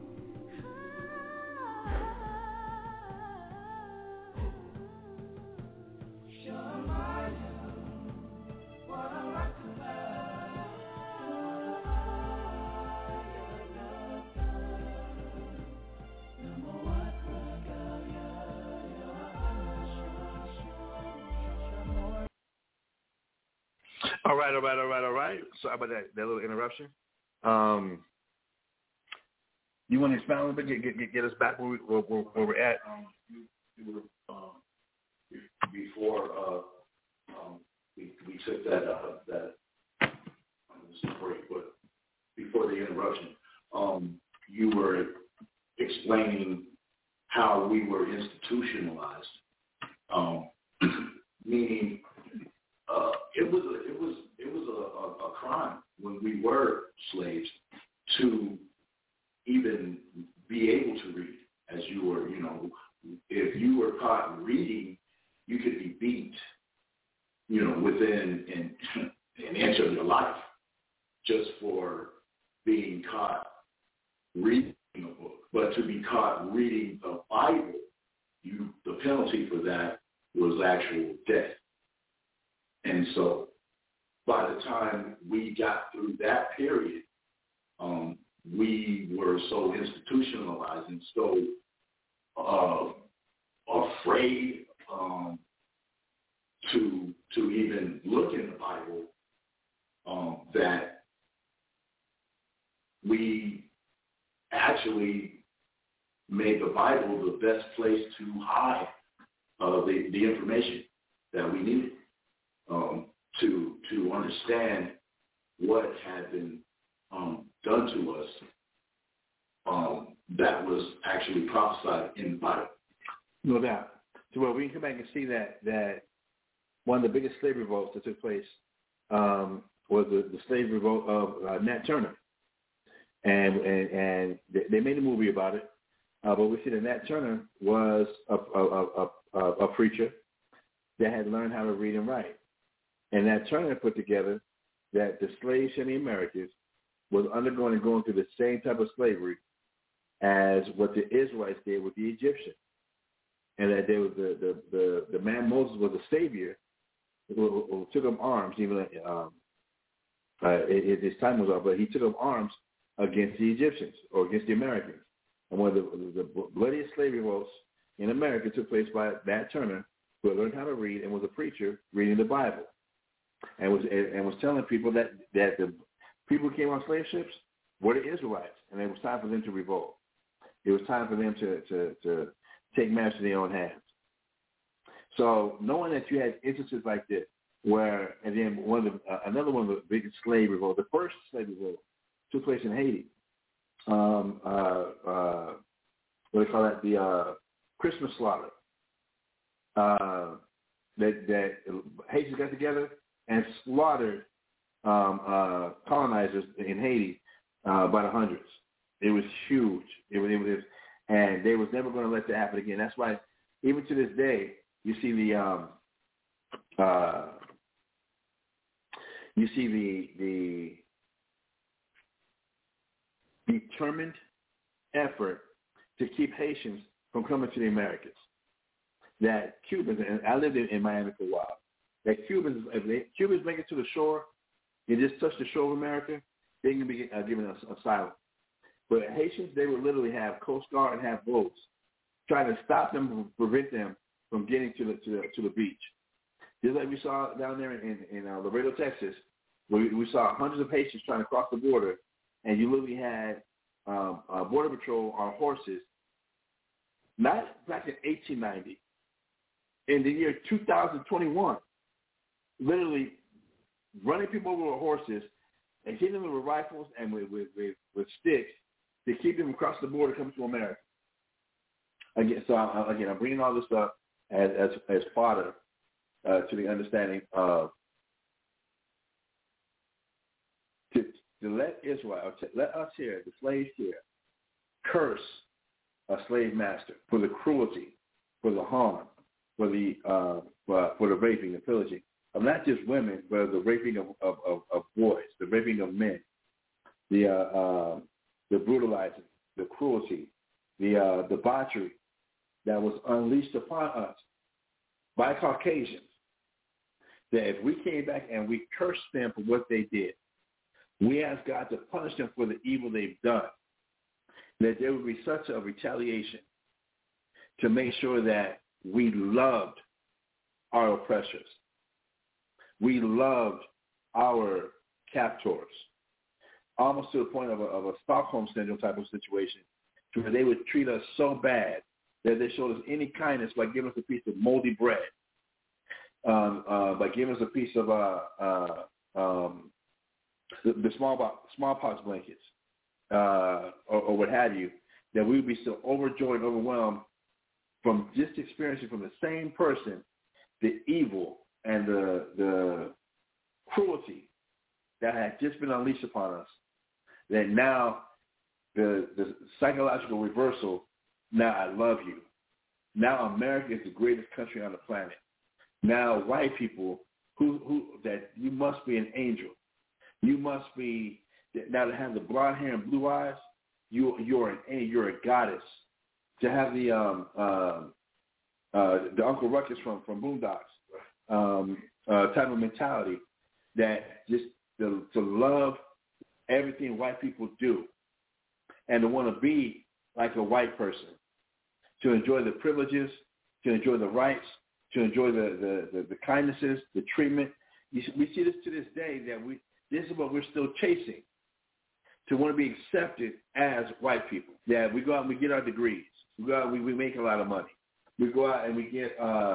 All right. Sorry about that little interruption. You want to expound a little bit, get us back where we're at? You were, before we took that break, but before the interruption, you were explaining how we were institutionalized, meaning it was a crime when we were slaves to even be able to read. As you were, if you were caught reading, you could be beat, within an inch of your life, just for being caught reading a book. But to be caught reading the Bible, the penalty for that was actual death. And so by the time we got through that period, we were so institutionalized and so afraid to even look in the Bible that we actually made the Bible the best place to hide the information that we needed to understand what had been done to us that was actually prophesied in the Bible. No doubt. So well, we can come back and see that one of the biggest slave revolts that took place was the slave revolt of Nat Turner, and they made a movie about it. But we see that Nat Turner was a preacher that had learned how to read and write, and Nat Turner put together that the slaves in the Americas was undergoing and going through the same type of slavery as what the Israelites did with the Egyptians, and that they was the man Moses was a savior who took up arms. Even his time was up, but he took up arms against the Egyptians or against the Americans. And one of the bloodiest slave revolts in America took place by Nat Turner, who had learned how to read and was a preacher reading the Bible, and was telling people that the people who came on slave ships were the Israelites, and it was time for them to revolt. It was time for them to take matters in their own hands. So knowing that you had instances like this, where, and then another one of the biggest slave revolts, the first slave revolt took place in Haiti. What do they call that? The Christmas slaughter. That Haitians got together and slaughtered colonizers in Haiti by the hundreds. It was huge. It was, and they was never going to let that happen again. That's why, even to this day, you see the determined effort to keep Haitians from coming to the Americas. That Cubans, and I lived in Miami for a while, that Cubans, if Cubans make it to the shore, they just touch the shore of America, they can be given asylum. But Haitians, they would literally have Coast Guard and have boats trying to stop them, prevent them from getting to the beach. Just like we saw down there in Laredo, Texas, where we saw hundreds of Haitians trying to cross the border, and you literally had Border Patrol on horses, not back in 1890, in the year 2021, literally running people over with horses and hitting them with rifles and with sticks to keep them across the border coming to America. Again, so I'm bringing all this up as fodder to the understanding of to let Israel, let us here, the slaves here, curse a slave master for the cruelty, for the harm, for the raping and pillaging of not just women, but of the raping of boys, the raping of men, the brutalizing, the cruelty, the debauchery that was unleashed upon us by Caucasians, that if we came back and we cursed them for what they did, we asked God to punish them for the evil they've done, that there would be such a retaliation to make sure that we loved our oppressors. We loved our captors, almost to the point of a Stockholm Syndrome type of situation, to where they would treat us so bad that they showed us any kindness by giving us a piece of moldy bread, by giving us a piece of the smallpox blankets, or what have you, that we would be so overjoyed and overwhelmed from just experiencing from the same person the evil and the cruelty that had just been unleashed upon us, that now the psychological reversal, now I love you. Now America is the greatest country on the planet. Now white people, who that you must be an angel. You must be, now to have the blonde hair and blue eyes, you're a goddess. To have the Uncle Ruckus from Boondocks type of mentality, that just to love everything white people do, and to want to be like a white person, to enjoy the privileges, to enjoy the rights, to enjoy the kindnesses, the treatment. We see this to this day, that this is what we're still chasing, to want to be accepted as white people. That we go out and we get our degrees. We go out and we make a lot of money. We go out and we get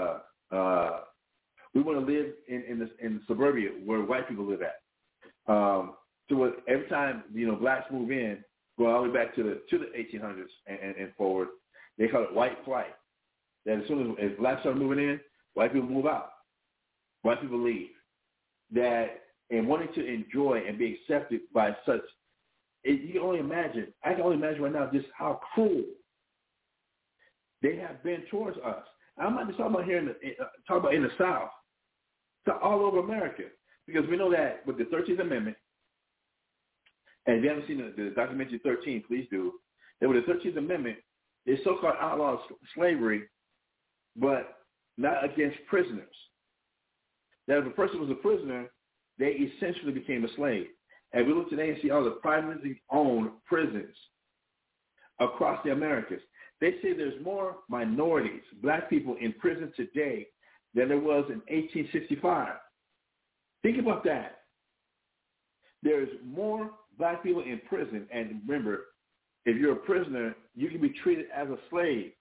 we want to live in suburbia where white people live at. So every time blacks move in, go all the way back to the 1800s and forward, they call it white flight. That as soon as blacks start moving in, white people move out. White people leave. That and wanting to enjoy and be accepted by such, you can only imagine. I can only imagine right now just how cruel they have been towards us. I'm not just talking about here in the South. It's all over America, because we know that with the 13th Amendment, and if you haven't seen the documentary 13, please do. That with the 13th Amendment, they so-called outlawed slavery, but not against prisoners. That if a person was a prisoner, they essentially became a slave. And we look today and see all the privately owned prisons across the Americas. They say there's more minorities, black people, in prison today than there was in 1865. Think about that. There's more black people in prison. And remember, if you're a prisoner, you can be treated as a slave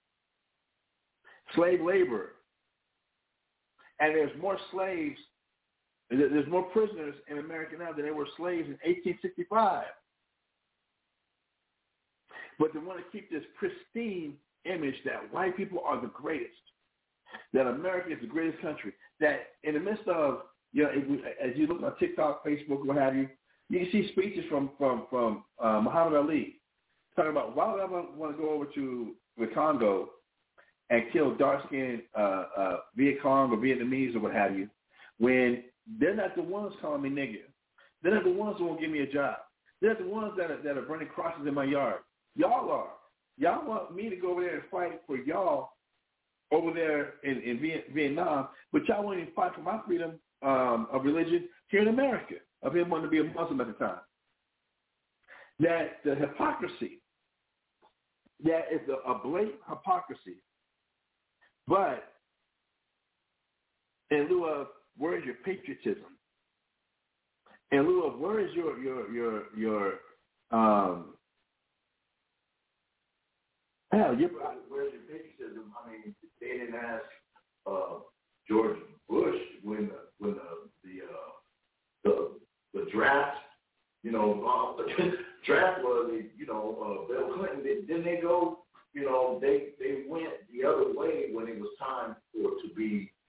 labor. And there's more slaves, there's more prisoners in America now than there were slaves in 1865. But they want to keep this pristine image that white people are the greatest, that America is the greatest country, that in the midst of, as you look on TikTok, Facebook, what have you, you can see speeches from Muhammad Ali talking about, why would I want to go over to the Congo and kill dark-skinned Viet Cong or Vietnamese or what have you, when they're not the ones calling me nigger. They're not the ones who won't give me a job. They're not the ones that are burning crosses in my yard. Y'all are. Y'all want me to go over there and fight for y'all over there in Vietnam, but y'all won't even fight for my freedom of religion here in America, of him wanting to be a Muslim at the time. That the hypocrisy, that is a blatant hypocrisy. But in lieu of, where is your patriotism? In lieu of, where is your where's your patriotism? I mean, they didn't ask George Bush when the draft, draft was, Bill Clinton. Didn't they go? They went the other way when it was time for it to be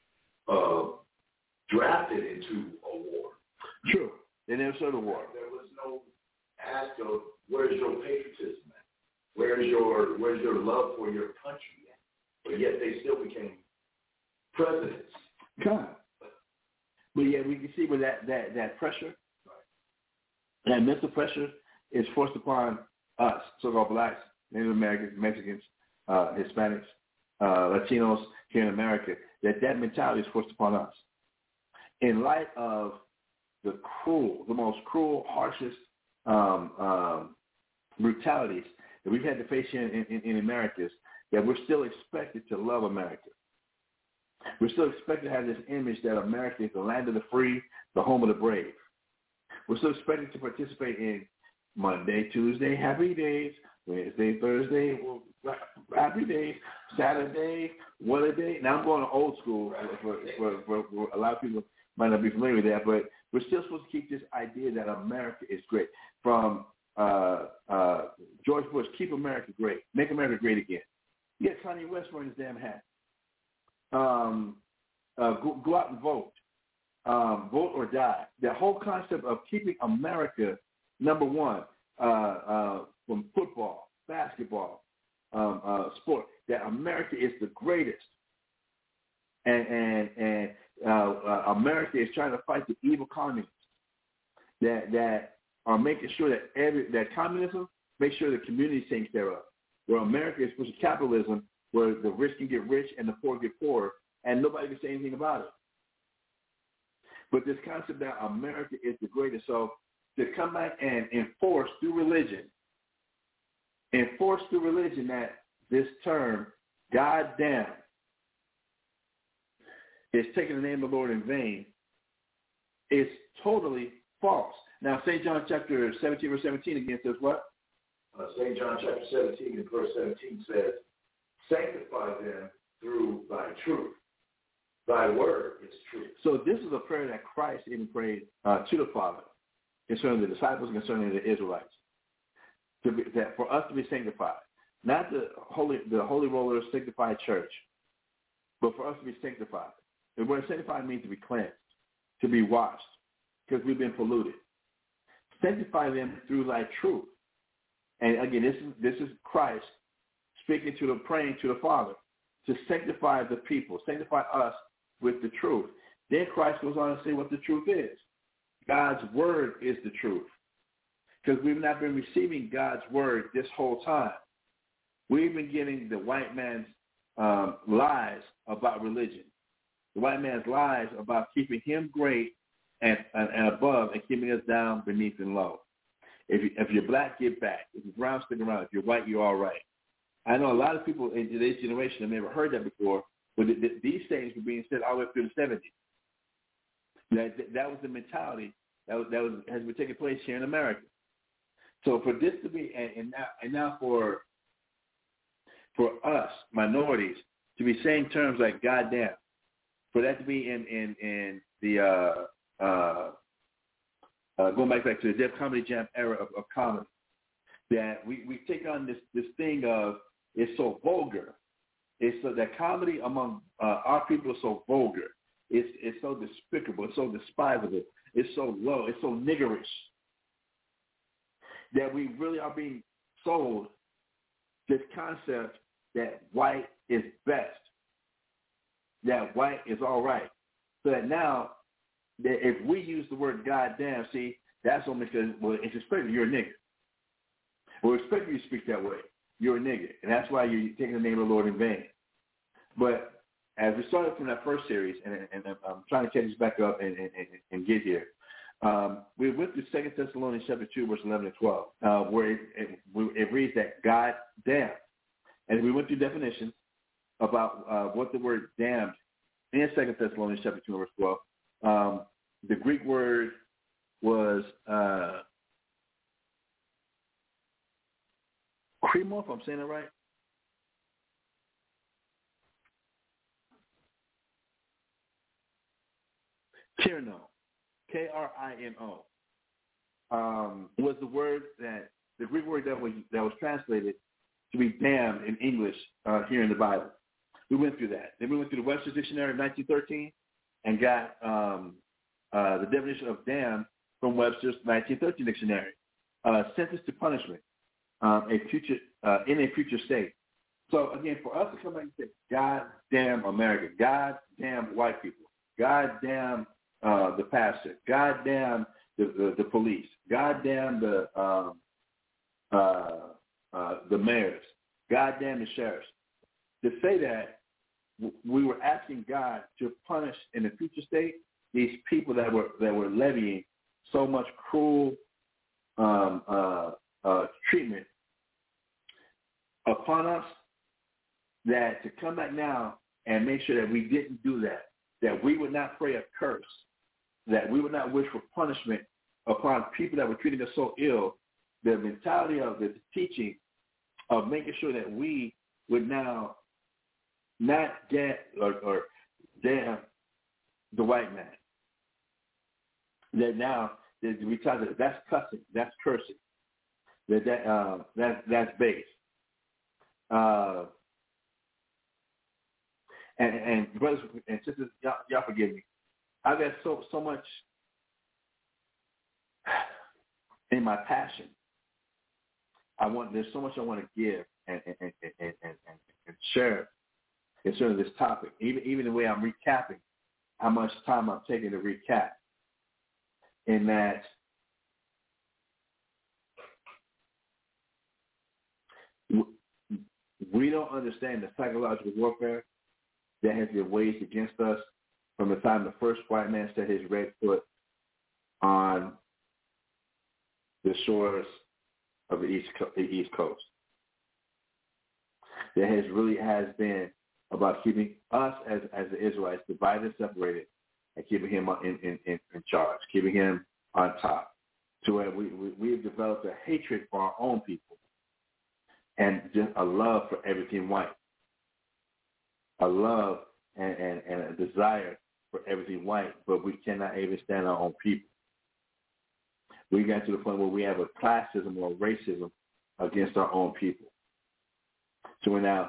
drafted into a war. True. They never started a war. There was no ask of, where's your patriotism at? Where's your love for your country at? But yet they still became presidents. God. But yeah, we can see where that pressure, that mental pressure is forced upon us, so-called blacks, Native Americans, Mexicans, Hispanics, Latinos here in America, that mentality is forced upon us. In light of the most cruel, harshest brutalities that we've had to face here in America, that we're still expected to love America. We're still expected to have this image that America is the land of the free, the home of the brave. We're still expected to participate in Monday, Tuesday, happy days, Wednesday, Thursday, happy days, Saturday, what a day. Now I'm going to old school for a lot of people might not be familiar with that, but we're still supposed to keep this idea that America is great. From George Bush, keep America great, make America great again. Yeah, Kanye West wearing his damn hat. Go out and vote. Vote or die. The whole concept of keeping America number one from football, basketball, sport, that America is the greatest. And America is trying to fight the evil communists that are making sure that communism makes sure the community takes care of. Where America is pushing capitalism, where the rich can get rich and the poor get poorer, and nobody can say anything about it. But this concept that America is the greatest, so to come back and enforce through religion that this term, goddamn, is taking the name of the Lord in vain, is totally false. Now, St. John chapter 17, verse 17 again says what? St. John chapter 17 and verse 17 says, sanctify them through thy truth. Thy word is truth. So this is a prayer that Christ even prayed to the Father concerning the disciples, concerning the Israelites, that for us to be sanctified. Not the holy roller sanctified church, but for us to be sanctified. The word sanctified means to be cleansed, to be washed, because we've been polluted. Sanctify them through thy truth. And again, this is Christ speaking praying to the Father to sanctify the people, sanctify us with the truth. Then Christ goes on to say what the truth is. God's word is the truth. Because we've not been receiving God's word this whole time. We've been getting the white man's lies about religion. The white man's lies about keeping him great and above and keeping us down, beneath, and low. If you're black, get back. If you're brown, stick around. If you're white, you're all right. I know a lot of people in today's generation have never heard that before, but these statements were being said all the way through the 70s. That was the mentality that has been taking place here in America. So for this to be, and now for us, minorities, to be saying terms like goddamn, for that to be in the going back to the Def Comedy Jam era of comedy, that we take on this thing of it's so vulgar. It's so that comedy among our people is so vulgar. It's so despicable. It's so despisable. It's so low. It's so niggerish that we really are being sold this concept that white is best, that white is all right. So that now, that if we use the word goddamn, see, that's only because, well, it's expected you're a nigger. We're expecting you to speak that way. You're a nigger. And that's why you're taking the name of the Lord in vain. But as we started from that first series, and I'm trying to catch this back up and get here, we went through 2 Thessalonians chapter 2, verse 11 and 12, where it reads that God damn. And we went through definitions about what the word damned in 2 Thessalonians chapter 2, verse 12. The Greek word was krimo, if I'm saying it right. Krino, Krino, was the word the Greek word that was translated to be damned in English here in the Bible. We went through that. Then we went through the Webster's Dictionary of 1913 and got the definition of damned from Webster's 1913 dictionary. Sentenced to punishment, in a future state. So again, for us to come back and say, God damn America, God damn white people, God damn the pastor, goddamn the police, goddamn the mayors, goddamn the sheriffs. To say that we were asking God to punish in the future state these people that were levying so much cruel treatment upon us, that to come back now and make sure that we didn't do that, that we would not pray a curse, that we would not wish for punishment upon people that were treating us so ill, the mentality of the teaching of making sure that we would now not get or damn the white man. That now we talk about that's cussing, that's cursing, that's base. And brothers and sisters, y'all forgive me. I've got so much in my passion. There's so much I want to give and share concerning this topic. Even the way I'm recapping, how much time I'm taking to recap. In that we don't understand the psychological warfare that has been waged against us from the time the first white man set his red foot on the shores of the East Coast. That has been about keeping us as the Israelites divided and separated, and keeping him in charge, keeping him on top, to where we have developed a hatred for our own people and just a love for everything white, a love and a desire for everything white, but we cannot even stand our own people. We got to the point where we have a classism or racism against our own people. So we're now,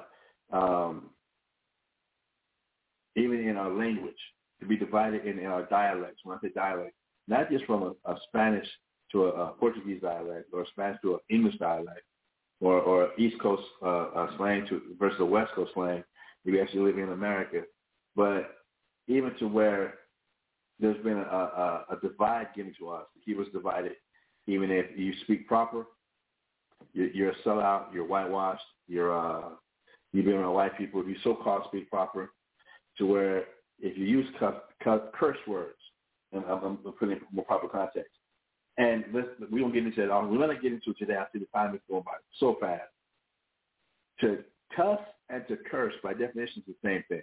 even in our language, to be divided in our dialects. When I say dialect, not just from a Spanish to a Portuguese dialect, or a Spanish to an English dialect, or East Coast slang versus a West Coast slang, if you actually live in America, but even to where there's been a divide given to us to keep us divided. Even if you speak proper, you're a sellout, you're whitewashed, you've been around white people. If you so-called speak proper, to where if you use curse words, and I'm putting it in more proper context, and we don't get into it all. We're going to get into it today. I see the time is going by so fast. To cuss and to curse, by definition, is the same thing.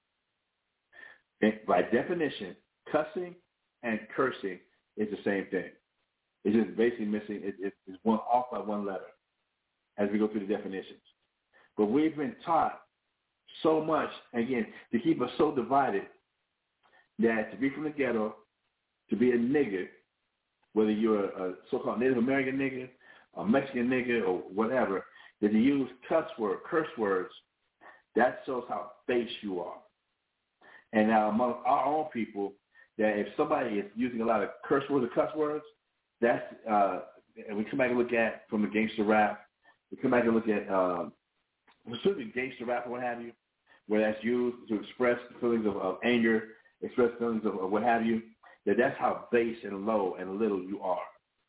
And by definition, cussing and cursing is the same thing. It's just basically missing. It's one off by one letter as we go through the definitions. But we've been taught so much, again, to keep us so divided, that to be from the ghetto, to be a nigger, whether you're a so-called Native American nigger, a Mexican nigger, or whatever, that you use curse words, that shows how base you are. And now among our own people, that if somebody is using a lot of curse words or cuss words, that's and we come back and look at from the gangster rap. We come back and look at specifically gangster rap or what have you, where that's used to express feelings of anger, express feelings of what have you. That's how base and low and little you are.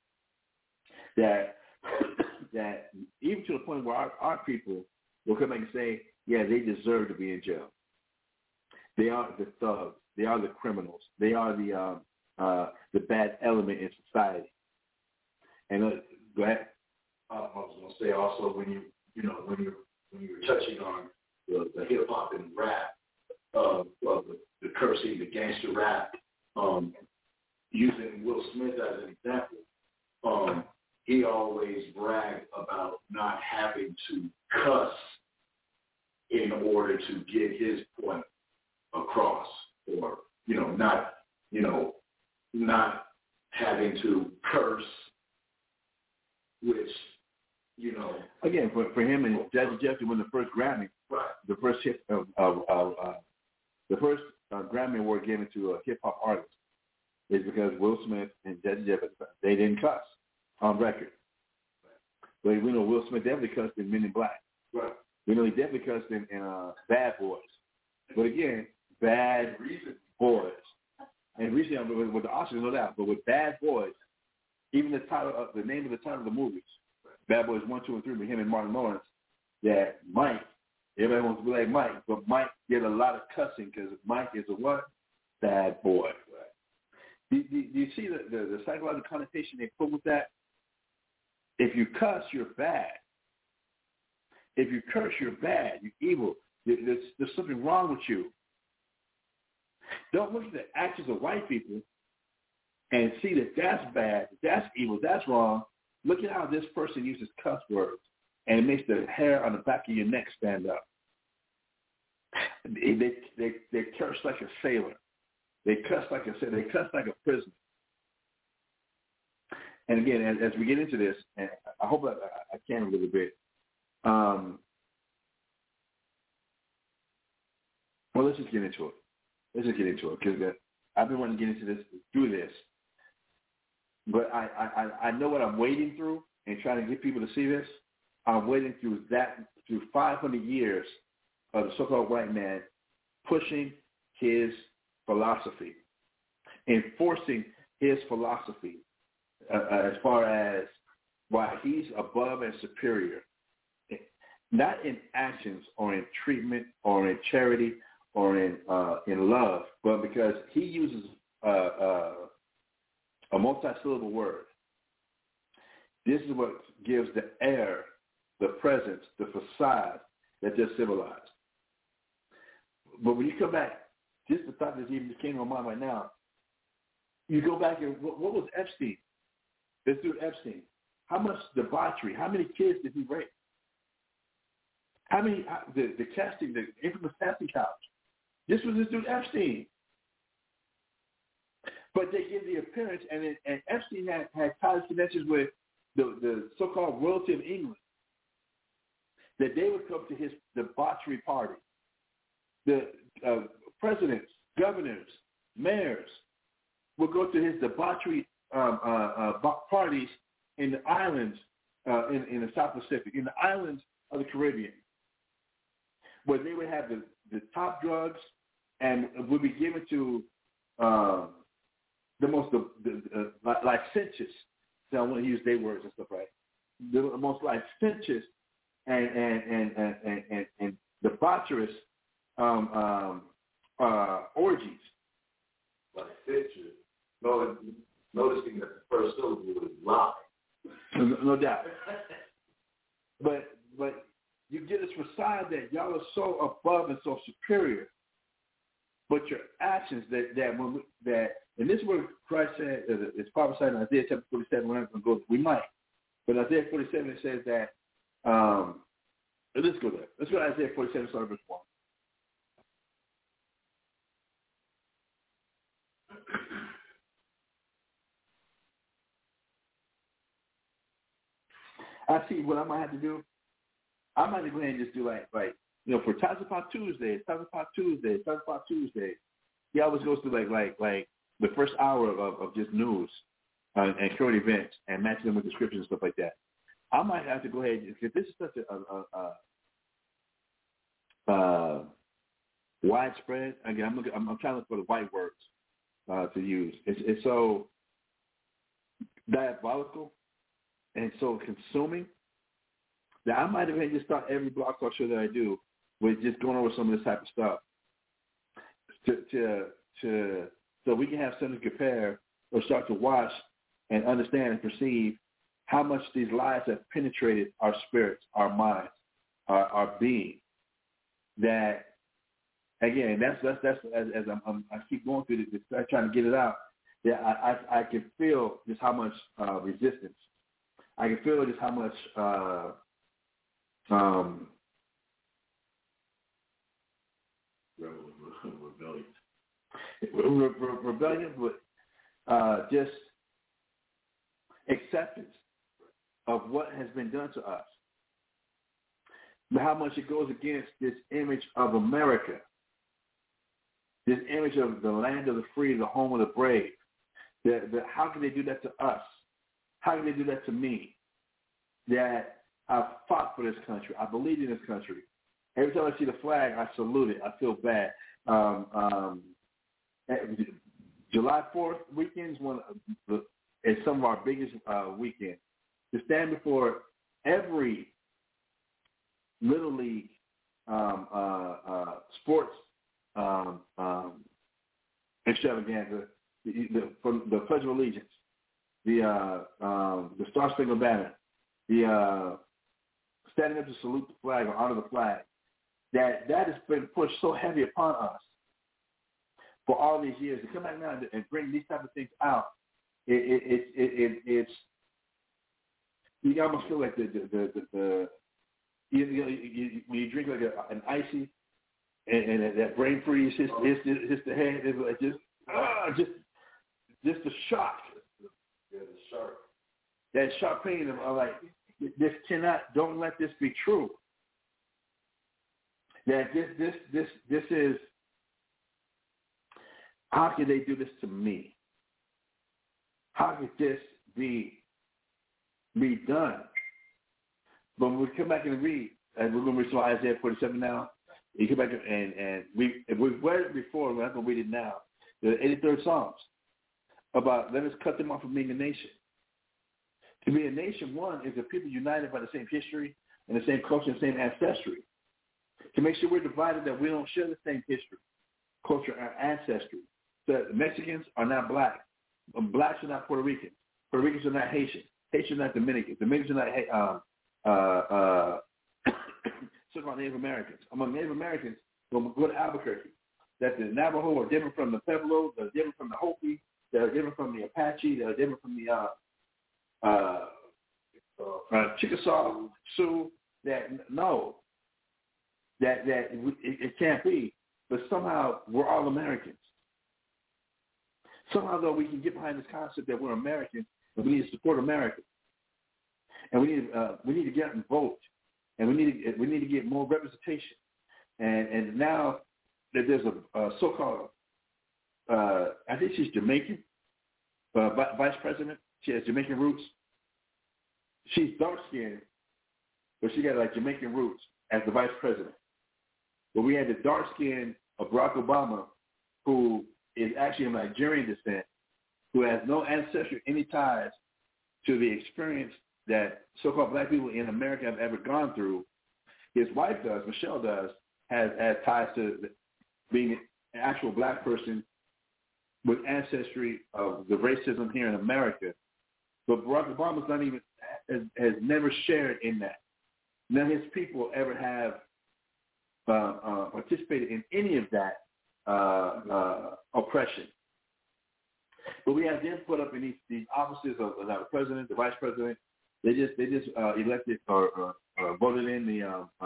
That even to the point where our people will come back and say, yeah, they deserve to be in jail. They are the thugs. They are the criminals. They are the bad element in society. And go ahead. I was going to say also when you're touching on the hip hop and rap, the cursing, the gangster rap, using Will Smith as an example, he always bragged about not having to cuss in order to get his point across, or not having to curse, which again for him and Jazzy Jeff to win the first Grammy, right. The first hit of the first Grammy award given to a hip hop artist is because Will Smith and Jazzy Jeff, they didn't cuss on record. But we know Will Smith definitely cussed in Men in Black. Right. We know he definitely cussed in Bad Boys. But again, Bad Boys. And recently with the Oscars, no doubt, but with Bad Boys, even the name of the title of the movies, Bad Boys 1, 2, and 3, with him and Martin Lawrence, that Mike, everybody wants to be like Mike, but Mike did a lot of cussing because Mike is a what? Bad boy. Do you see the psychological connotation they put with that? If you cuss, you're bad. If you curse, you're bad. You're evil. There's something wrong with you. Don't look at the actions of white people and see that that's bad, that's evil, that's wrong. Look at how this person uses cuss words, and it makes the hair on the back of your neck stand up. They curse like a sailor. They cuss like a sailor. They cuss like a prisoner. And again, as we get into this, and I hope I can a little bit. Well, let's just get into it. Because I've been wanting to get into this, do this. But I know what I'm wading through and trying to get people to see this. I'm wading through 500 years of the so-called white man pushing his philosophy, enforcing his philosophy as far as why he's above and superior, not in actions or in treatment or in charity or in love, but because he uses a multi-syllable word. This is what gives the air, the presence, the facade that they're civilized. But when you come back, just the thought that even came to my mind right now, you go back and what was Epstein? This dude Epstein. How much debauchery? How many kids did he rape? How many, the infamous casting couch. This was this dude Epstein. But they give the appearance, and Epstein had ties connections with the so-called royalty of England, that they would come to his debauchery party. The presidents, governors, mayors would go to his debauchery parties in the islands in the South Pacific, in the islands of the Caribbean, where they would have the top drugs and would be given to the most licentious. So I want to use their words and stuff, right? The most licentious and debaucherous orgies. Licentious. Noticing that the first syllable was lie. No doubt. But you get this facade that y'all are so above and so superior, but your actions and this is what Christ said, it's prophesied in Isaiah chapter 47. We're not going to go. We might, but Isaiah 47 it says that. Let's go there. Let's go to Isaiah 47, start verse 1. I see what I might have to do. I might go ahead and just do like for Tazapop Tuesday, he always goes through like the first hour of just news and current events and matching them with the scriptures and stuff like that. I might have to go ahead because this is such a widespread. Again, I'm trying to look for the white words to use. It's so diabolical and so consuming that I might have just start every blog talk show that I do with just going over some of this type of stuff so we can have something to compare or start to watch and understand and perceive how much these lies have penetrated our spirits, our minds, our being. That again, that's as I keep going through this, trying to get it out. That I can feel just how much resistance. I can feel just how much rebellion, but just acceptance of what has been done to us. How much it goes against this image of America, this image of the land of the free, the home of the brave. How can they do that to us? How can they do that to me? That I've fought for this country. I believe in this country. Every time I see the flag, I salute it. I feel bad. July 4th weekend is some of our biggest weekends. To stand before every Little League sports extravaganza, from the Pledge of Allegiance, the Star Spangled Banner, the standing up to salute the flag or honor the flag, that has been pushed so heavy upon us for all these years. To come back now and bring these type of things out, it's you almost feel like when you drink like an icy and that brain freeze hits the head, it's like just the shock. Yeah, the sharp. That sharp pain of like, don't let this be true. That this is, how can they do this to me? How could this be done? But when we come back and read, and we're going to read from Isaiah 47 now, you come back and we've read it before, we're not going to read it now. The 83rd Psalms about let us cut them off from being a nation. To be a nation, one, is a people united by the same history and the same culture and the same ancestry. To make sure we're divided, that we don't share the same history, culture, and ancestry. So Mexicans are not black. Blacks are not Puerto Ricans. Puerto Ricans are not Haitian. Haitians are not Dominicans. Dominicans are not so-called Native Americans. Among Native Americans, we'll go to Albuquerque. That the Navajo are different from the Pueblo, they're different from the Hopi, they're different from the Apache, they're different from the Chickasaw, Sioux. It can't be. But somehow we're all Americans. Somehow, though, we can get behind this concept that we're Americans and we need to support America, and we need to get out and vote, and we need to get more representation. And now that there's a so-called, I think she's Jamaican, vice president. She has Jamaican roots. She's dark-skinned, but she got like Jamaican roots as the vice president. But we had the dark-skinned of Barack Obama, who is actually of Nigerian descent, who has no ancestry, any ties to the experience that so-called black people in America have ever gone through. His wife does, Michelle does, has ties to being an actual black person with ancestry of the racism here in America. But Barack Obama's not even, has never shared in that. None of his people ever have participated in any of that oppression. But we have them put up in these offices of the president, the vice president. They just elected or voted in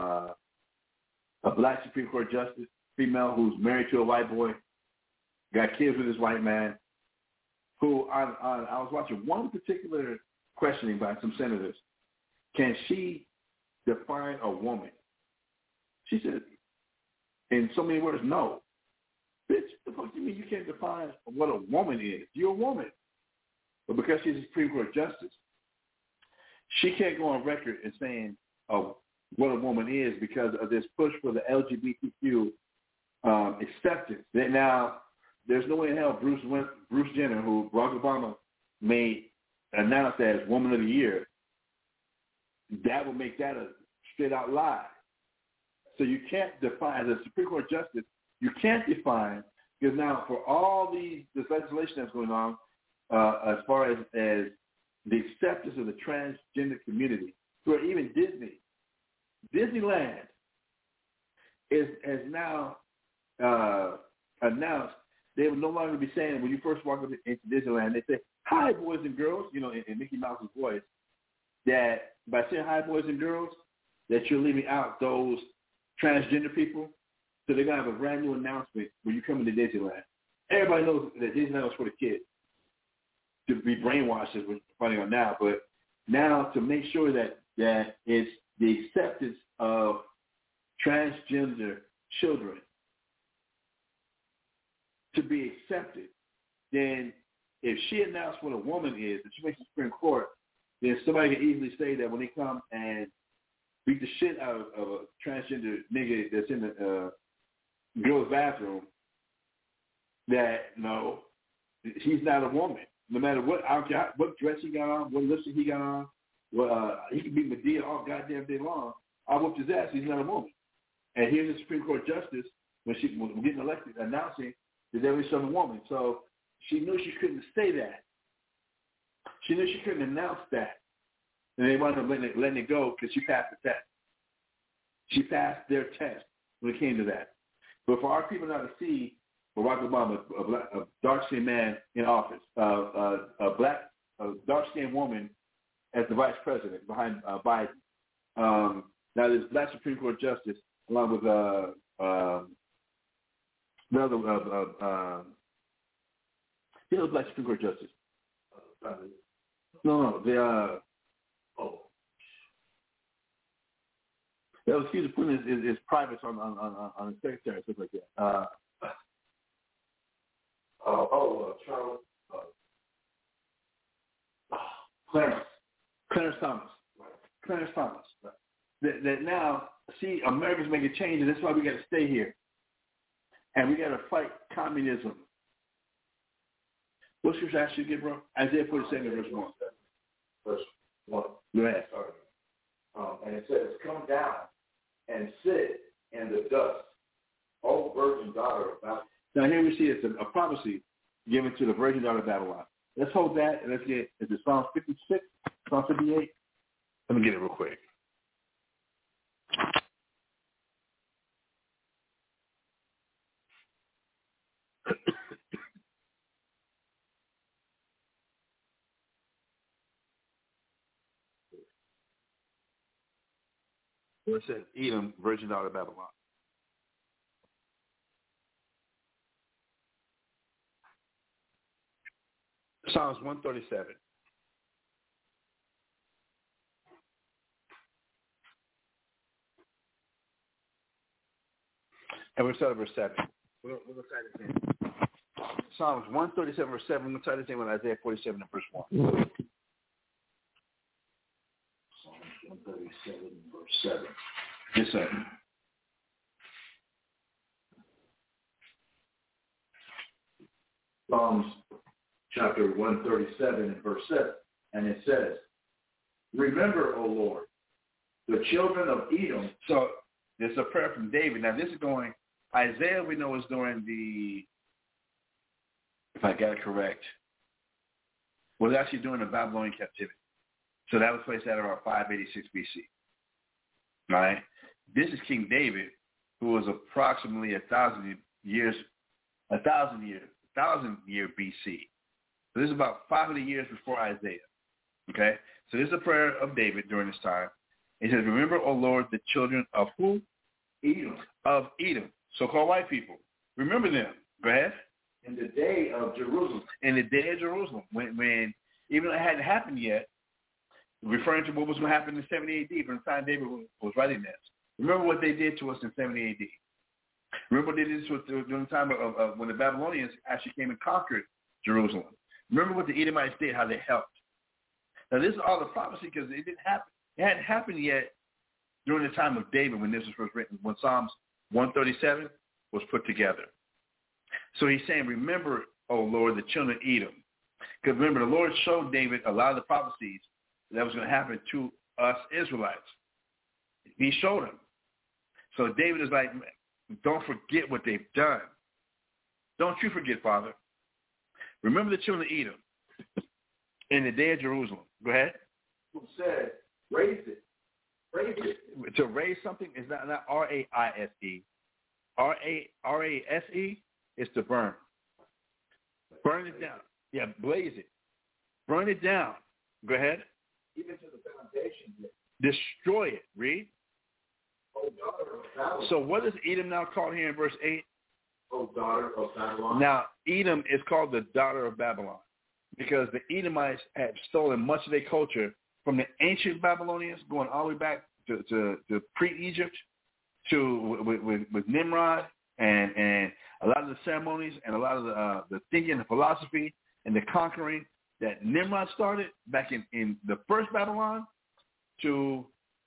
a black Supreme Court justice, female who's married to a white boy, got kids with this white man. Who I was watching one particular questioning by some senators. Can she define a woman? She said, in so many words, no. Bitch, the fuck do you mean you can't define what a woman is? You're a woman. But because she's a Supreme Court justice, she can't go on record as saying what a woman is because of this push for the LGBTQ acceptance. That now, there's no way in hell Bruce Jenner, who Barack Obama announced as Woman of the Year, that would make that a straight-out lie. So you can't define, as a Supreme Court justice, you can't define, because now for all this legislation that's going on, as far as the acceptance of the transgender community, or even Disneyland has now announced they will no longer be saying, when you first walk into Disneyland, they say, hi, boys and girls, in Mickey Mouse's voice, that by saying hi, boys and girls, that you're leaving out those transgender people. So they're going to have a brand new announcement when you come into Disneyland. Everybody knows that Disneyland was for the kids to be brainwashed, as we're finding out now. But now to make sure that it's the acceptance of transgender children to be accepted, then if she announced what a woman is, and she makes the Supreme Court, then somebody can easily say that when they come and beat the shit out of a transgender nigga that's in the girl's bathroom, that no, he's not a woman. No matter what, I don't care what dress he got on, what lipstick he got on, he could be Medea all goddamn day long. I whooped his ass. He's not a woman. And here's the Supreme Court justice when she was getting elected, announcing that there was some woman. So she knew she couldn't say that. She knew she couldn't announce that. And they wound up letting it go because she passed the test. She passed their test when it came to that. But for our people not to see Barack Obama, a dark-skinned man in office, a dark-skinned woman as the vice president behind Biden. Now this black Supreme Court justice, along with another black Supreme Court justice. That was accused of putting his privates on the secretary, stuff like that. Charles. Clarence Thomas. Clarence Thomas. That now, see, America's making changes. That's why we got to stay here. And we got to fight communism. What scripture I should get, bro? Isaiah 47, verse 1. Verse 1. Go ahead. And it says, come down and sit in the dust, O virgin daughter of Babylon. Now here we see it's a prophecy given to the virgin daughter of Babylon. Let's hold that and let's get, is it Psalm 56, Psalm 58? Let me get it real quick. It says Edom, virgin daughter of Babylon. Psalms 137. And we'll start at verse 7. We'll try this in. Psalms 137, verse 7. We'll try this in with Isaiah 47 and verse 1. Psalms 137, verse 7. Yes, sir. Psalms chapter 137 and verse 7. And it says, remember, O Lord, the children of Edom. So there's a prayer from David. Now this is going, Isaiah we know is during the, if I got it correct, was actually during the Babylonian captivity. So that was placed at around 586 BC. All right? This is King David, who was approximately 1,000 year BC. So this is about 500 years before Isaiah. Okay? So this is a prayer of David during this time. It says, remember, O Lord, the children of who? Edom. Of Edom. So-called white people. Remember them. Go ahead. In the day of Jerusalem. In the day of Jerusalem. When even though it hadn't happened yet, referring to what was going to happen in 70 AD from the time David was writing this. Remember what they did to us in 70 AD. Remember what they did to us during the time of when the Babylonians actually came and conquered Jerusalem. Remember what the Edomites did, how they helped. Now, this is all the prophecy because it didn't happen. It hadn't happened yet during the time of David when this was first written, when Psalms 137 was put together. So he's saying, remember, O Lord, the children of Edom. Because remember, the Lord showed David a lot of the prophecies that was going to happen to us Israelites. He showed him. So David is like, don't forget what they've done. Don't you forget, Father. Remember the children of Edom in the day of Jerusalem. Go ahead. Who said, raise it. Raise it. To raise something is not R-A-I-S-E. R-A-S-E is to burn. Burn it down. Yeah, blaze it. Burn it down. Go ahead. Even to the foundation. Destroy it. Read. O daughter of Babylon. So what is Edom now called here in verse 8? O daughter of Babylon. Now, Edom is called the daughter of Babylon because the Edomites had stolen much of their culture from the ancient Babylonians, going all the way back to pre-Egypt, to with Nimrod and a lot of the ceremonies and a lot of the thinking, the philosophy, and the conquering that Nimrod started back in the first Babylon to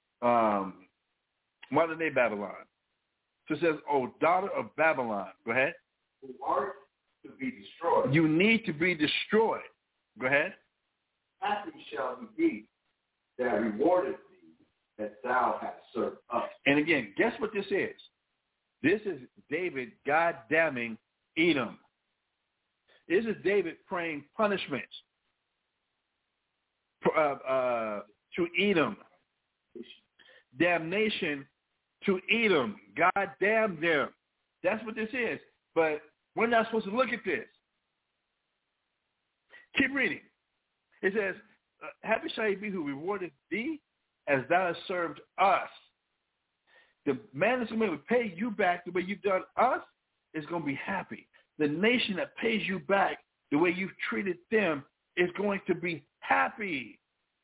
modern day Babylon. So it says, "Oh, daughter of Babylon." Go ahead. Who art to be destroyed. You need to be destroyed. Go ahead. Happy shall he be that rewardeth thee, that thou hast served us. And again, guess what this is? This is David God damning Edom. This is David praying punishment to Edom. Damnation to Edom. God damn them. That's what this is. But we're not supposed to look at this. Keep reading. It says, happy shall he be who rewarded thee as thou hast served us. The man that's going to pay you back the way you've done us is going to be happy. The nation that pays you back the way you've treated them is going to be happy.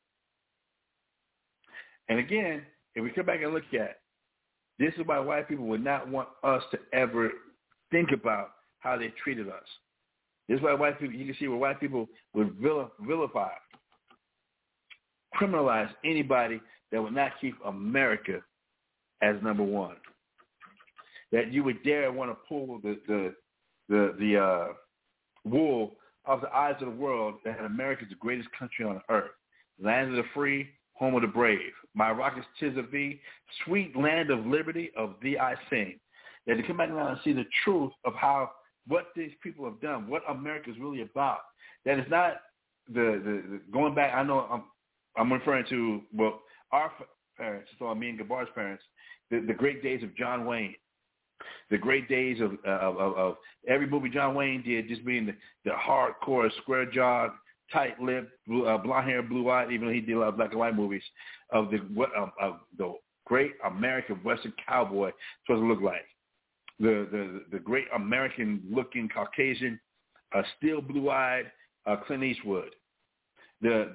And again, if we come back and look at, this is why white people would not want us to ever think about how they treated us. This is why white people, you can see where white people would vilify, criminalize anybody that would not keep America as number one. That you would dare want to pull the wool off the eyes of the world that America is the greatest country on earth. Land of the free, home of the brave. My rock is 'tis of thee, sweet land of liberty, of thee I sing. That to come back around and see the truth of what these people have done, what America is really about. That is not the going back. I know I'm referring to our parents, so me and Gabar's parents, the great days of John Wayne, the great days of every movie John Wayne did, just being the hardcore, square jawed, tight-lipped, blonde hair, blue-eyed, even though he did a lot of black and white movies, of the great American Western cowboy supposed to look like. The great American-looking Caucasian, still blue-eyed Clint Eastwood. The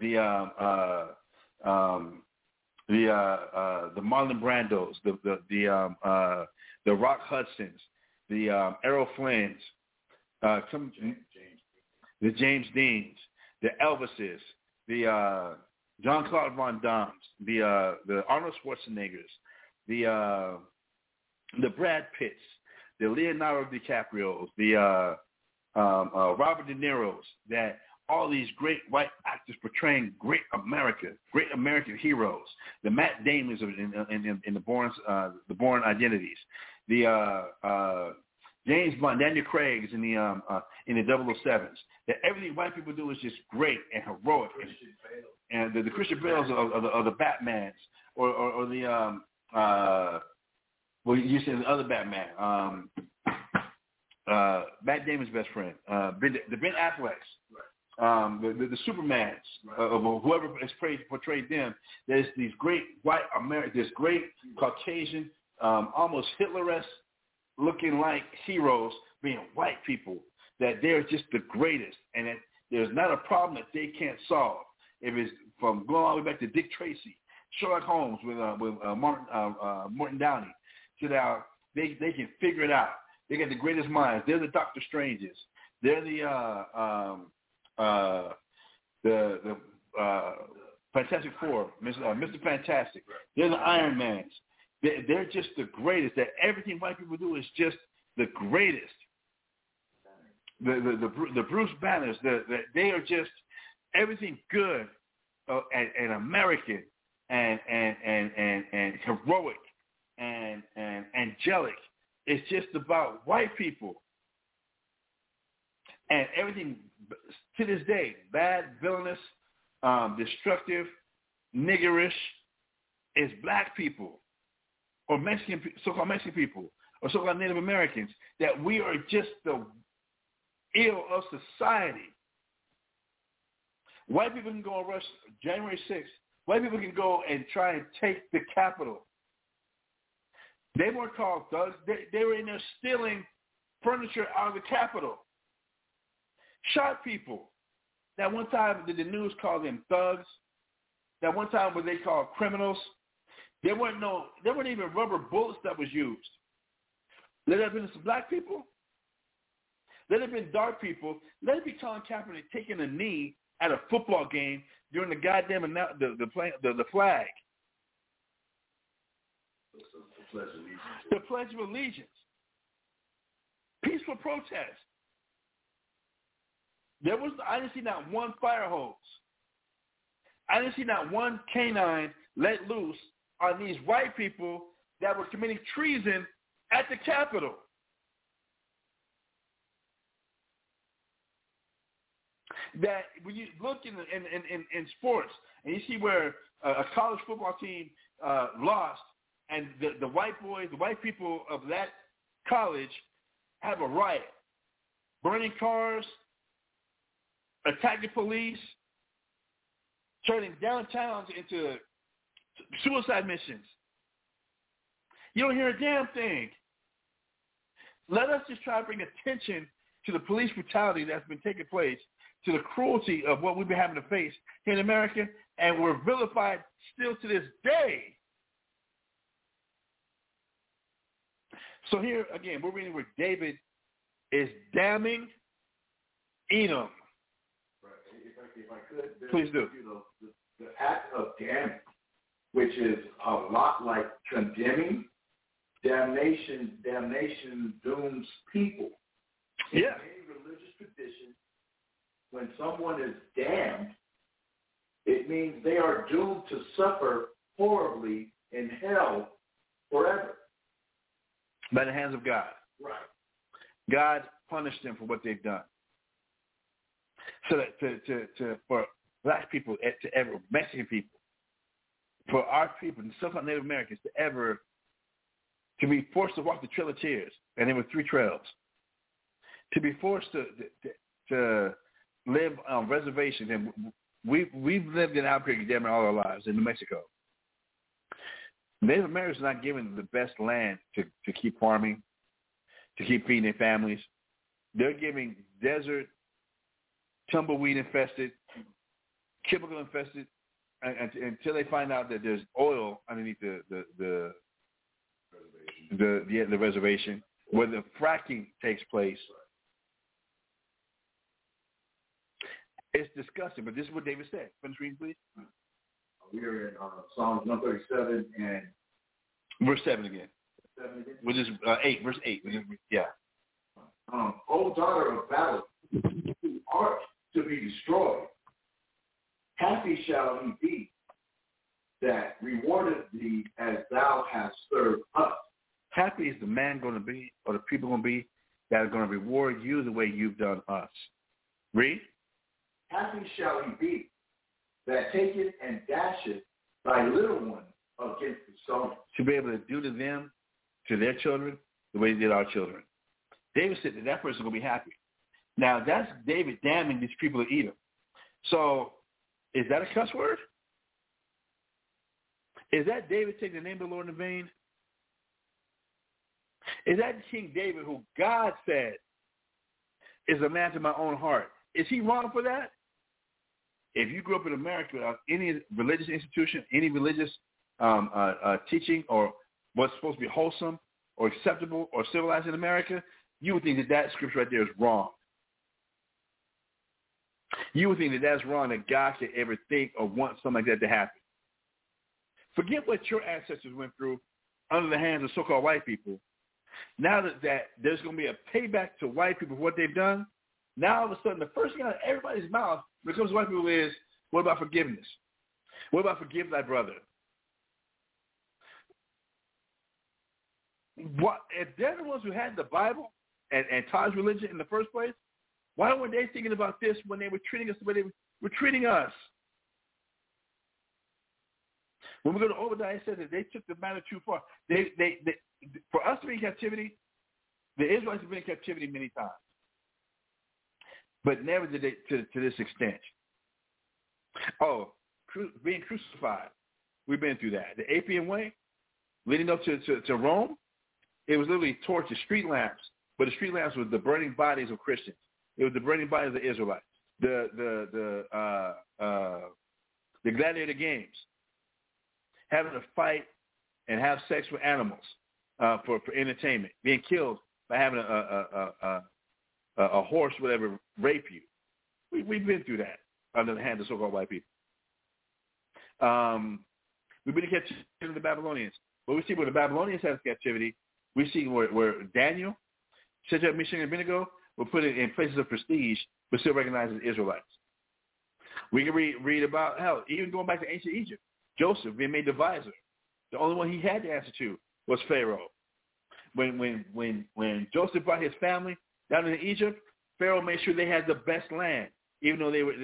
Marlon Brandos, the Rock Hudsons, the Errol Flynns, the James Deans, the Elvises, the Jean-Claude Van Dammes, the Arnold Schwarzeneggers, the Brad Pitts, the Leonardo DiCaprios, the Robert De Niro's, that all these great white actors portraying great American heroes, the Matt Damons in the Bourne Identities, the James Bond, Daniel Craig's in the 007s. That everything white people do is just great and heroic, and the Christian Bales of the Batmans, or the you said the other Batman, Matt Damon's best friend, the Ben Afflecks. The Supermans, of whoever has portrayed them, there's these great white this great Caucasian, almost Hitler-esque looking like heroes being white people, that they're just the greatest, and that there's not a problem that they can't solve. If it's from going all the way back to Dick Tracy, Sherlock Holmes with Morton Downey, so that they can figure it out. They got the greatest minds. They're the Doctor Stranges. They're the Fantastic Four, Mr. Fantastic. They're the Iron Mans. They're just the greatest. That everything white people do is just the greatest. The Bruce Banners. They are just everything good and American and heroic and angelic. It's just about white people. And everything to this day, bad, villainous, destructive, niggerish, is black people or Mexican, so-called Mexican people or so-called Native Americans, that we are just the ill of society. White people can go and rush January 6th. White people can go and try and take the Capitol. They weren't called thugs. They were in there stealing furniture out of the Capitol. Shot people. That one time did the news call them thugs? That one time were they called criminals? There weren't even rubber bullets that was used. Let it have been some black people. Let it have been dark people. Let it be Colin Kaepernick taking a knee at a football game during the goddamn the flag. The Pledge of Allegiance. Peaceful protest. I didn't see not one fire hose. I didn't see not one canine let loose on these white people that were committing treason at the Capitol. That when you look in sports and you see where a college football team lost, and the white boys, the white people of that college have a riot, burning cars, attacking police, turning downtowns into suicide missions. You don't hear a damn thing. Let us just try to bring attention to the police brutality that's been taking place, to the cruelty of what we've been having to face here in America, and we're vilified still to this day. So here, again, we're reading where David is damning Edom. Right. If I could, please do. The act of damning, which is a lot like condemning. Damnation dooms people. Yeah. In any religious tradition, when someone is damned, it means they are doomed to suffer horribly in hell forever. By the hands of God. Right. God punished them for what they've done. So that for black people, Mexican people, for our people, and stuff like Native Americans, to be forced to walk the Trail of Tears, and there were 3 trails, to be forced to live on reservations, and we've lived in Albuquerque damn all our lives in New Mexico. Native Americans are not given the best land to keep farming, to keep feeding their families. They're giving desert, tumbleweed infested, chemical infested, until they find out that there's oil underneath the reservation where the fracking takes place. It's disgusting, but this is what David said. Finish reading, please. We are in Psalms 137 and verse 7 again. 7 again? Which is 8, verse 8. Yeah. O daughter of Babylon, who art to be destroyed, happy shall he be that rewarded thee as thou hast served us. Happy is the man going to be, or the people going to be, that are going to reward you the way you've done us. Read. Happy shall he be that taketh and dasheth thy little one against the stone. To be able to do to them, to their children, the way they did our children. David said that person's going to be happy. Now, that's David damning these people of Edom. So, is that a cuss word? Is that David taking the name of the Lord in vain? Is that King David, who God said is a man to my own heart? Is he wrong for that? If you grew up in America without any religious institution, any religious teaching, or what's supposed to be wholesome or acceptable or civilized in America, you would think that scripture right there is wrong. You would think that that's wrong, that God could ever think or want something like that to happen. Forget what your ancestors went through under the hands of so-called white people. Now that there's going to be a payback to white people for what they've done, now all of a sudden the first thing out of everybody's mouth when it comes to white people is, what about forgiveness? What about forgive thy brother? What, if they're the ones who had the Bible and taught religion in the first place, why weren't they thinking about this when they were treating us the way they were treating us? When we go to Obadiah, it says that they took the matter too far. They for us to be in captivity, the Israelites have been in captivity many times, but never did they to this extent. Oh, being crucified, we've been through that. The Appian Way, leading up to Rome, it was literally torches, street lamps, but the street lamps was the burning bodies of Christians. It was the burning bodies of the Israelites. The gladiator games, having to fight and have sex with animals for entertainment, being killed by having a horse, whatever, rape you. We've been through that under the hands of so-called white people. We've been in captivity with the Babylonians. But we see where the Babylonians had captivity, we see where Daniel, Shadrach, Meshach, and Abednego were put in places of prestige but still recognized as Israelites. We can read about, hell, even going back to ancient Egypt, Joseph being made the advisor. The only one he had to answer to was Pharaoh. When Joseph brought his family down into Egypt, Pharaoh made sure they had the best land, even though they were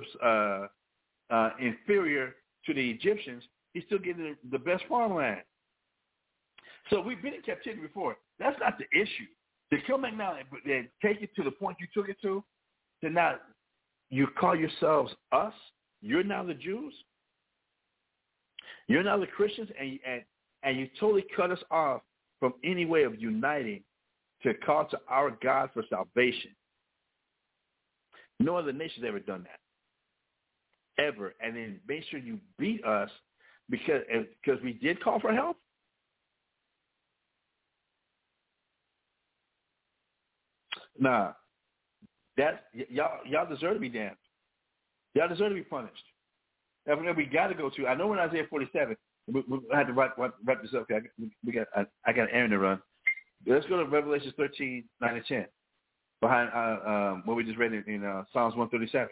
inferior to the Egyptians. He still gave them the best farmland. So we've been in captivity before. That's not the issue. To come back now and take it to the point you took it to now you call yourselves us. You're now the Jews. You're now the Christians, and you totally cut us off from any way of uniting to call to our God for salvation. No other nation's ever done that, ever. And then make sure you beat us because we did call for help. Nah, y'all deserve to be damned. Y'all deserve to be punished. That's what we got to go to. I know in Isaiah 47, we had to wrap this up. I got an errand to run. Let's go to Revelation 13, 9 and 10, behind what we just read in Psalms 137.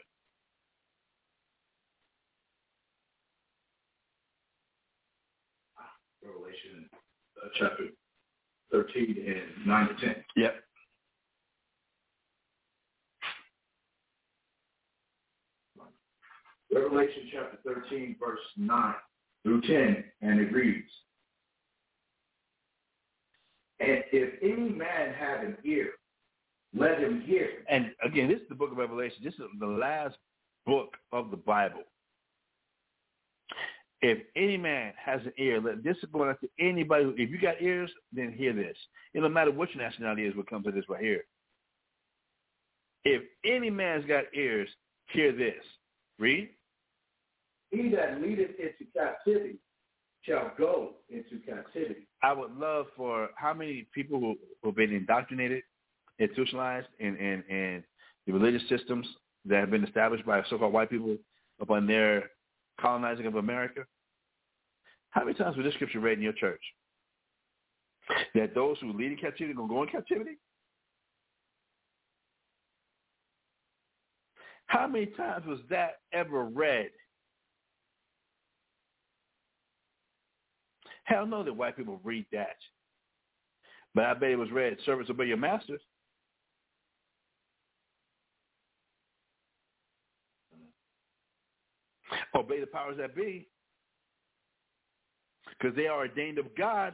Revelation chapter 13 and 9 to 10. Yep. Revelation chapter 13, verse 9 through 10, and it reads, "And if any man have an ear, let him hear." And again, this is the book of Revelation. This is the last book of the Bible. If any man has an ear, this is going out to anybody. If you got ears, then hear this. It don't matter what your nationality is when it comes to this right here. If any man's got ears, hear this. Read. "He that leadeth into captivity shall go into captivity." I would love for how many people who have been indoctrinated, institutionalized in the religious systems that have been established by so-called white people upon their colonizing of America. How many times was this scripture read in your church? That those who lead in captivity are going to go in captivity? How many times was that ever read? Hell no that white people read that. But I bet it was read, "Servants, obey your masters." Obey the powers that be. Because they are ordained of God.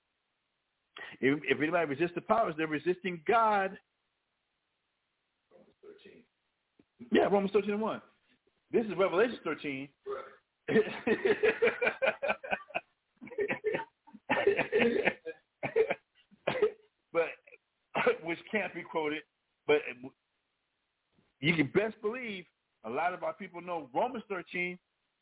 If anybody resists the powers, they're resisting God. Romans 13. Yeah, Romans 13 and 1. This is Revelation 13. Right. But which can't be quoted, but you can best believe a lot of our people know Romans 13.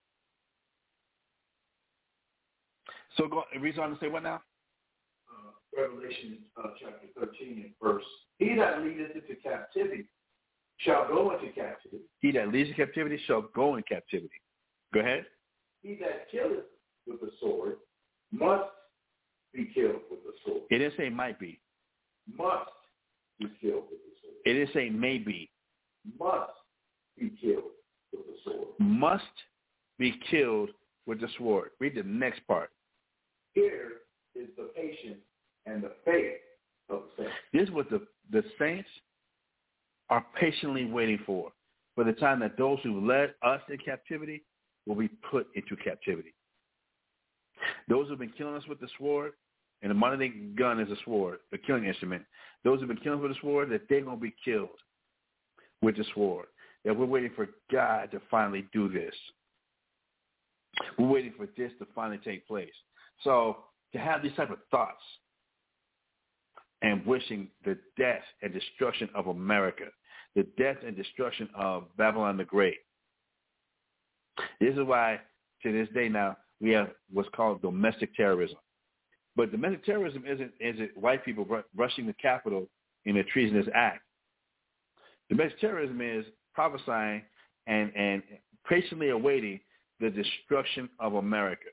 So go read on to say what now? Revelation chapter 13 and verse, "He that leadeth into captivity shall go into captivity." He that leads in captivity shall go in captivity. Go ahead. "He that killeth with the sword must be killed with the sword." It didn't say might be. Must be killed with the sword. It didn't say maybe. Must be killed with the sword. Must be killed with the sword. Read the next part. Here is the patience and the faith of the saints. This is what the saints are patiently waiting for the time that those who led us in captivity will be put into captivity. Those who have been killing us with the sword, and the modern day gun is a sword, the killing instrument. Those who have been killing us with the sword, that they're going to be killed with the sword. That we're waiting for God to finally do this. We're waiting for this to finally take place. So to have these type of thoughts and wishing the death and destruction of America, the death and destruction of Babylon the Great. This is why, to this day now, we have what's called domestic terrorism. But domestic terrorism isn't white people rushing the Capitol in a treasonous act. Domestic terrorism is prophesying and patiently awaiting the destruction of America.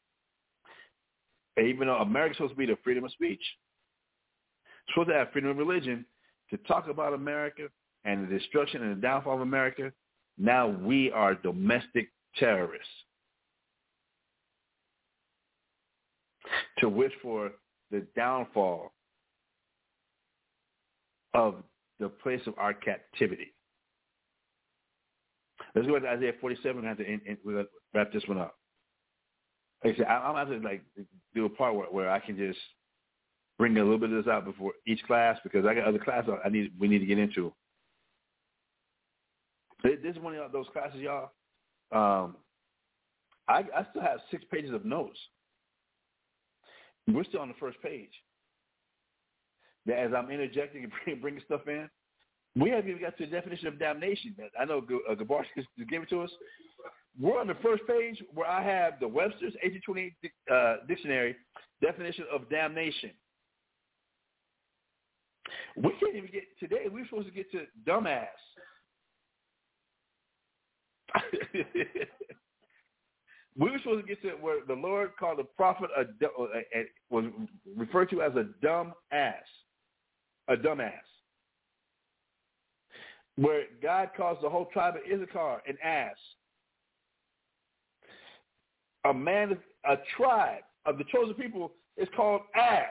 And even though America is supposed to be the freedom of speech, supposed to have freedom of religion, to talk about America and the destruction and the downfall of America, now we are domestic terrorists. To wish for the downfall of the place of our captivity. Let's go to Isaiah 47 and we're going to wrap this one up. Like I said, I'm going to have to do a part where I can just bring a little bit of this out before each class, because I got other classes we need to get into. This is one of those classes, y'all. I still have 6 pages of notes. We're still on the first page. That as I'm interjecting and bringing stuff in, we haven't even got to the definition of damnation. I know Gabar just gave it to us. We're on the first page where I have the Webster's 1828 dictionary definition of damnation. We can't even get today. We're supposed to get to dumbass. We were supposed to get to where the Lord called the prophet was referred to as a dumb ass, a dumbass. Where God calls the whole tribe of Issachar an ass. A tribe of the chosen people is called ass.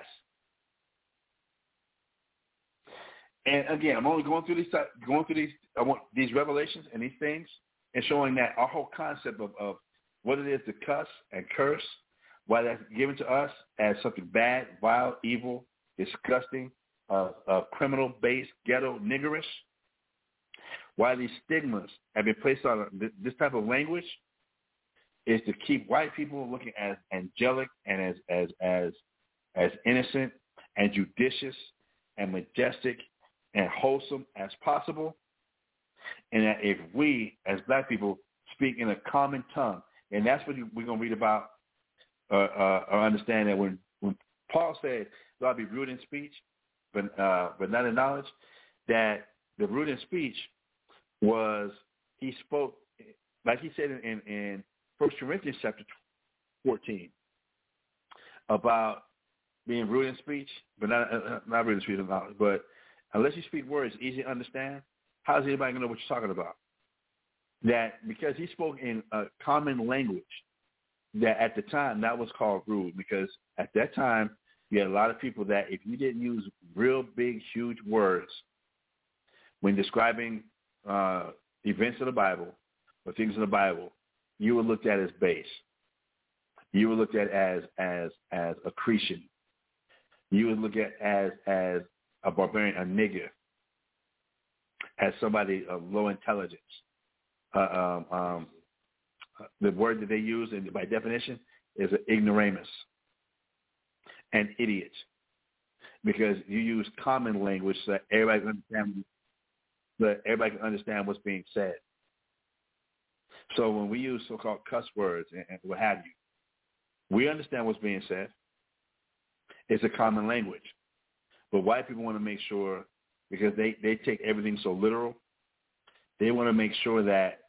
And again, I'm only going through these revelations and these things, and showing that our whole concept of what it is to cuss and curse, why that's given to us as something bad, vile, evil, disgusting, criminal, base, ghetto, niggerish. Why these stigmas have been placed on this type of language is to keep white people looking as angelic and as innocent and judicious and majestic and wholesome as possible. And that if we, as black people, speak in a common tongue, and that's what we're going to read about or understand that when Paul said, "I'll be rude in speech, but not in knowledge," that the rude in speech was he spoke, like he said in 1 Corinthians chapter 14, about being rude in speech, but not rude in speech, but unless you speak words easy to understand, how's anybody going to know what you're talking about? That because he spoke in a common language, that at the time that was called rude, because at that time you had a lot of people that if you didn't use real big, huge words when describing events of the Bible or things in the Bible, you were looked at as base. You were looked at as a Cretan. You were looked at as a barbarian, a nigger, as somebody of low intelligence. The word that they use, and by definition, is an ignoramus, an idiot, because you use common language so that everybody can understand what's being said. So when we use so-called cuss words and what have you, we understand what's being said. It's a common language. But white people want to make sure, because they take everything so literal, they want to make sure that,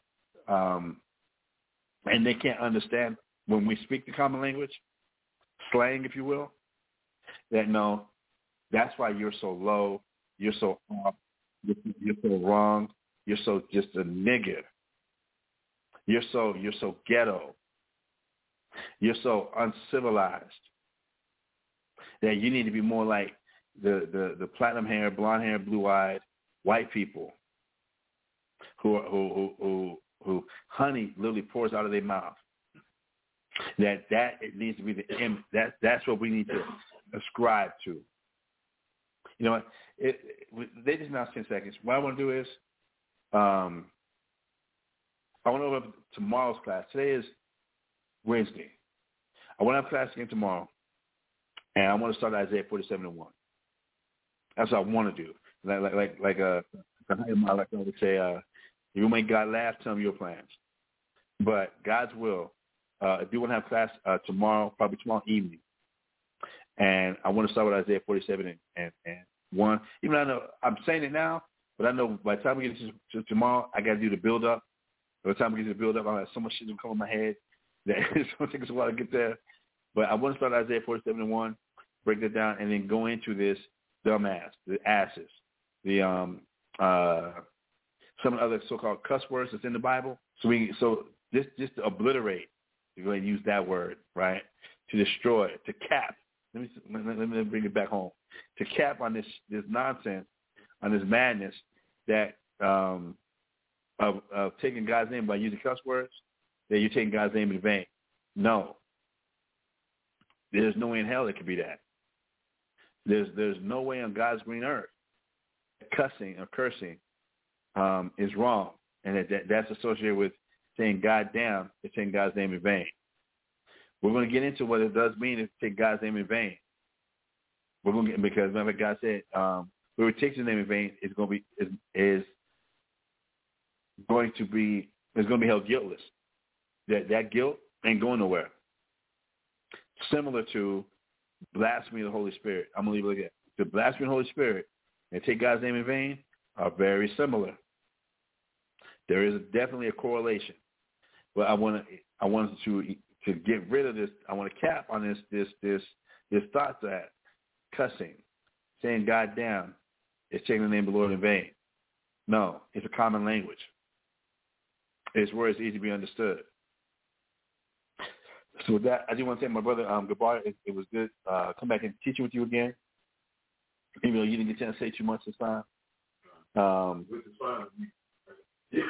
and they can't understand when we speak the common language, slang, if you will, that no, that's why you're so low, you're so off, you're so wrong, you're so just a nigger. You're so ghetto. You're so uncivilized that you need to be more like the platinum hair, blonde hair, blue eyed white people who honey literally pours out of their mouth. That it needs to be that's what we need to ascribe to. You know what? They just announced 10 seconds. What I want to do is I want to open up tomorrow's class. Today is Wednesday. I want to have class again tomorrow, and I want to start Isaiah 47:1. That's what I want to do. Like I would say, you make God laugh, tell him your plans. But God's will, I do want to have class tomorrow, probably tomorrow evening. And I want to start with Isaiah 47 and 1. Even though I know I'm saying it now, but I know by the time we get to tomorrow, I got to do the build-up. By the time we get to the build-up, I have so much shit to come in my head that it's going to take us a while to get there. But I want to start Isaiah 47:1, break that down, and then go into this dumbass, the asses, the some of the other so-called cuss words that's in the Bible. So just to obliterate, you go ahead and use that word, right? To destroy, to cap. Let me bring it back home. To cap on this nonsense, on this madness that of taking God's name by using cuss words, that you're taking God's name in vain. No. There's no way in hell it could be that. There's no way on God's green earth cussing or cursing is wrong, and that's associated with saying God damn, it's saying God's name in vain. We're going to get into what it does mean to take God's name in vain. We're going to get, because remember God said, whoever takes His name in vain is going to be held guiltless. That guilt ain't going nowhere. Similar to blasphemy of the Holy Spirit. I'm going to leave it like that. The blasphemy of the Holy Spirit and take God's name in vain are very similar. There is definitely a correlation. But I wanted to get rid of this. I want to cap on this thought that cussing, saying God damn, is taking the name of the Lord in vain. No, it's a common language. It's where it's easy to be understood. So with that, I do want to thank my brother Gabar. It was good come back and teaching with you again. Even though you didn't get a chance to say too much this time. Which is fine. Yeah.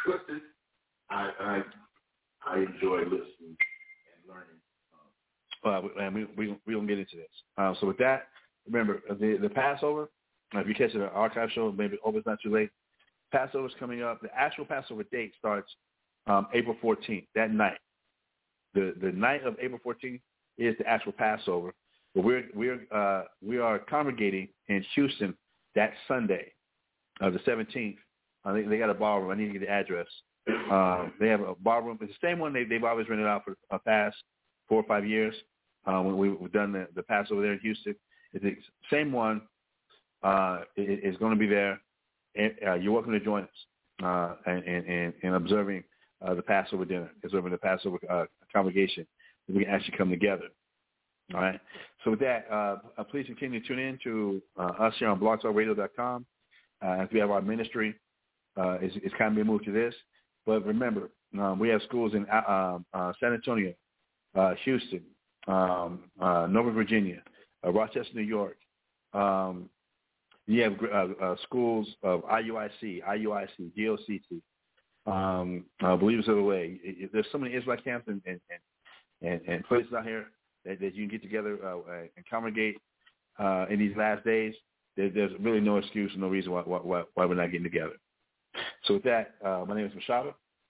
I enjoy listening and learning. And we don't get into this. So with that, remember the Passover. If you catch an archive show, maybe it's not too late. Passover's coming up. The actual Passover date starts April 14th. That night, the night of April 14th is the actual Passover. But we are congregating in Houston that Sunday, the 17th. I think they got a ballroom. I need to get the address. They have a ballroom. It's the same one they've always rented out for the past 4 or 5 years. When we've done the Passover there in Houston, it's the same one. It's going to be there. And, you're welcome to join us in observing the Passover dinner, observing the Passover congregation. We can actually come together. All right. So with that, please continue to tune in to us here on blogtalkradio.com. As we have our ministry, it's kind of being moved to this. But remember, we have schools in San Antonio, Houston, Northern Virginia, Rochester, New York. You have schools of IUIC, DOCT, Believers of the Way. There's so many Israelite camps and places out here that you can get together and congregate in these last days. There's really no excuse and no reason why we're not getting together. So with that, my name is Mashada,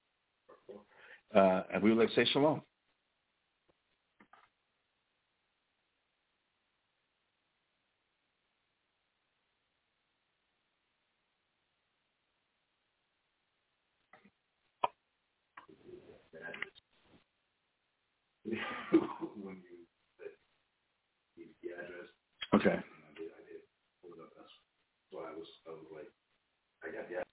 and we would like to say shalom. When you said the address. Okay. I did pull it up. That's why I was like, I got the address.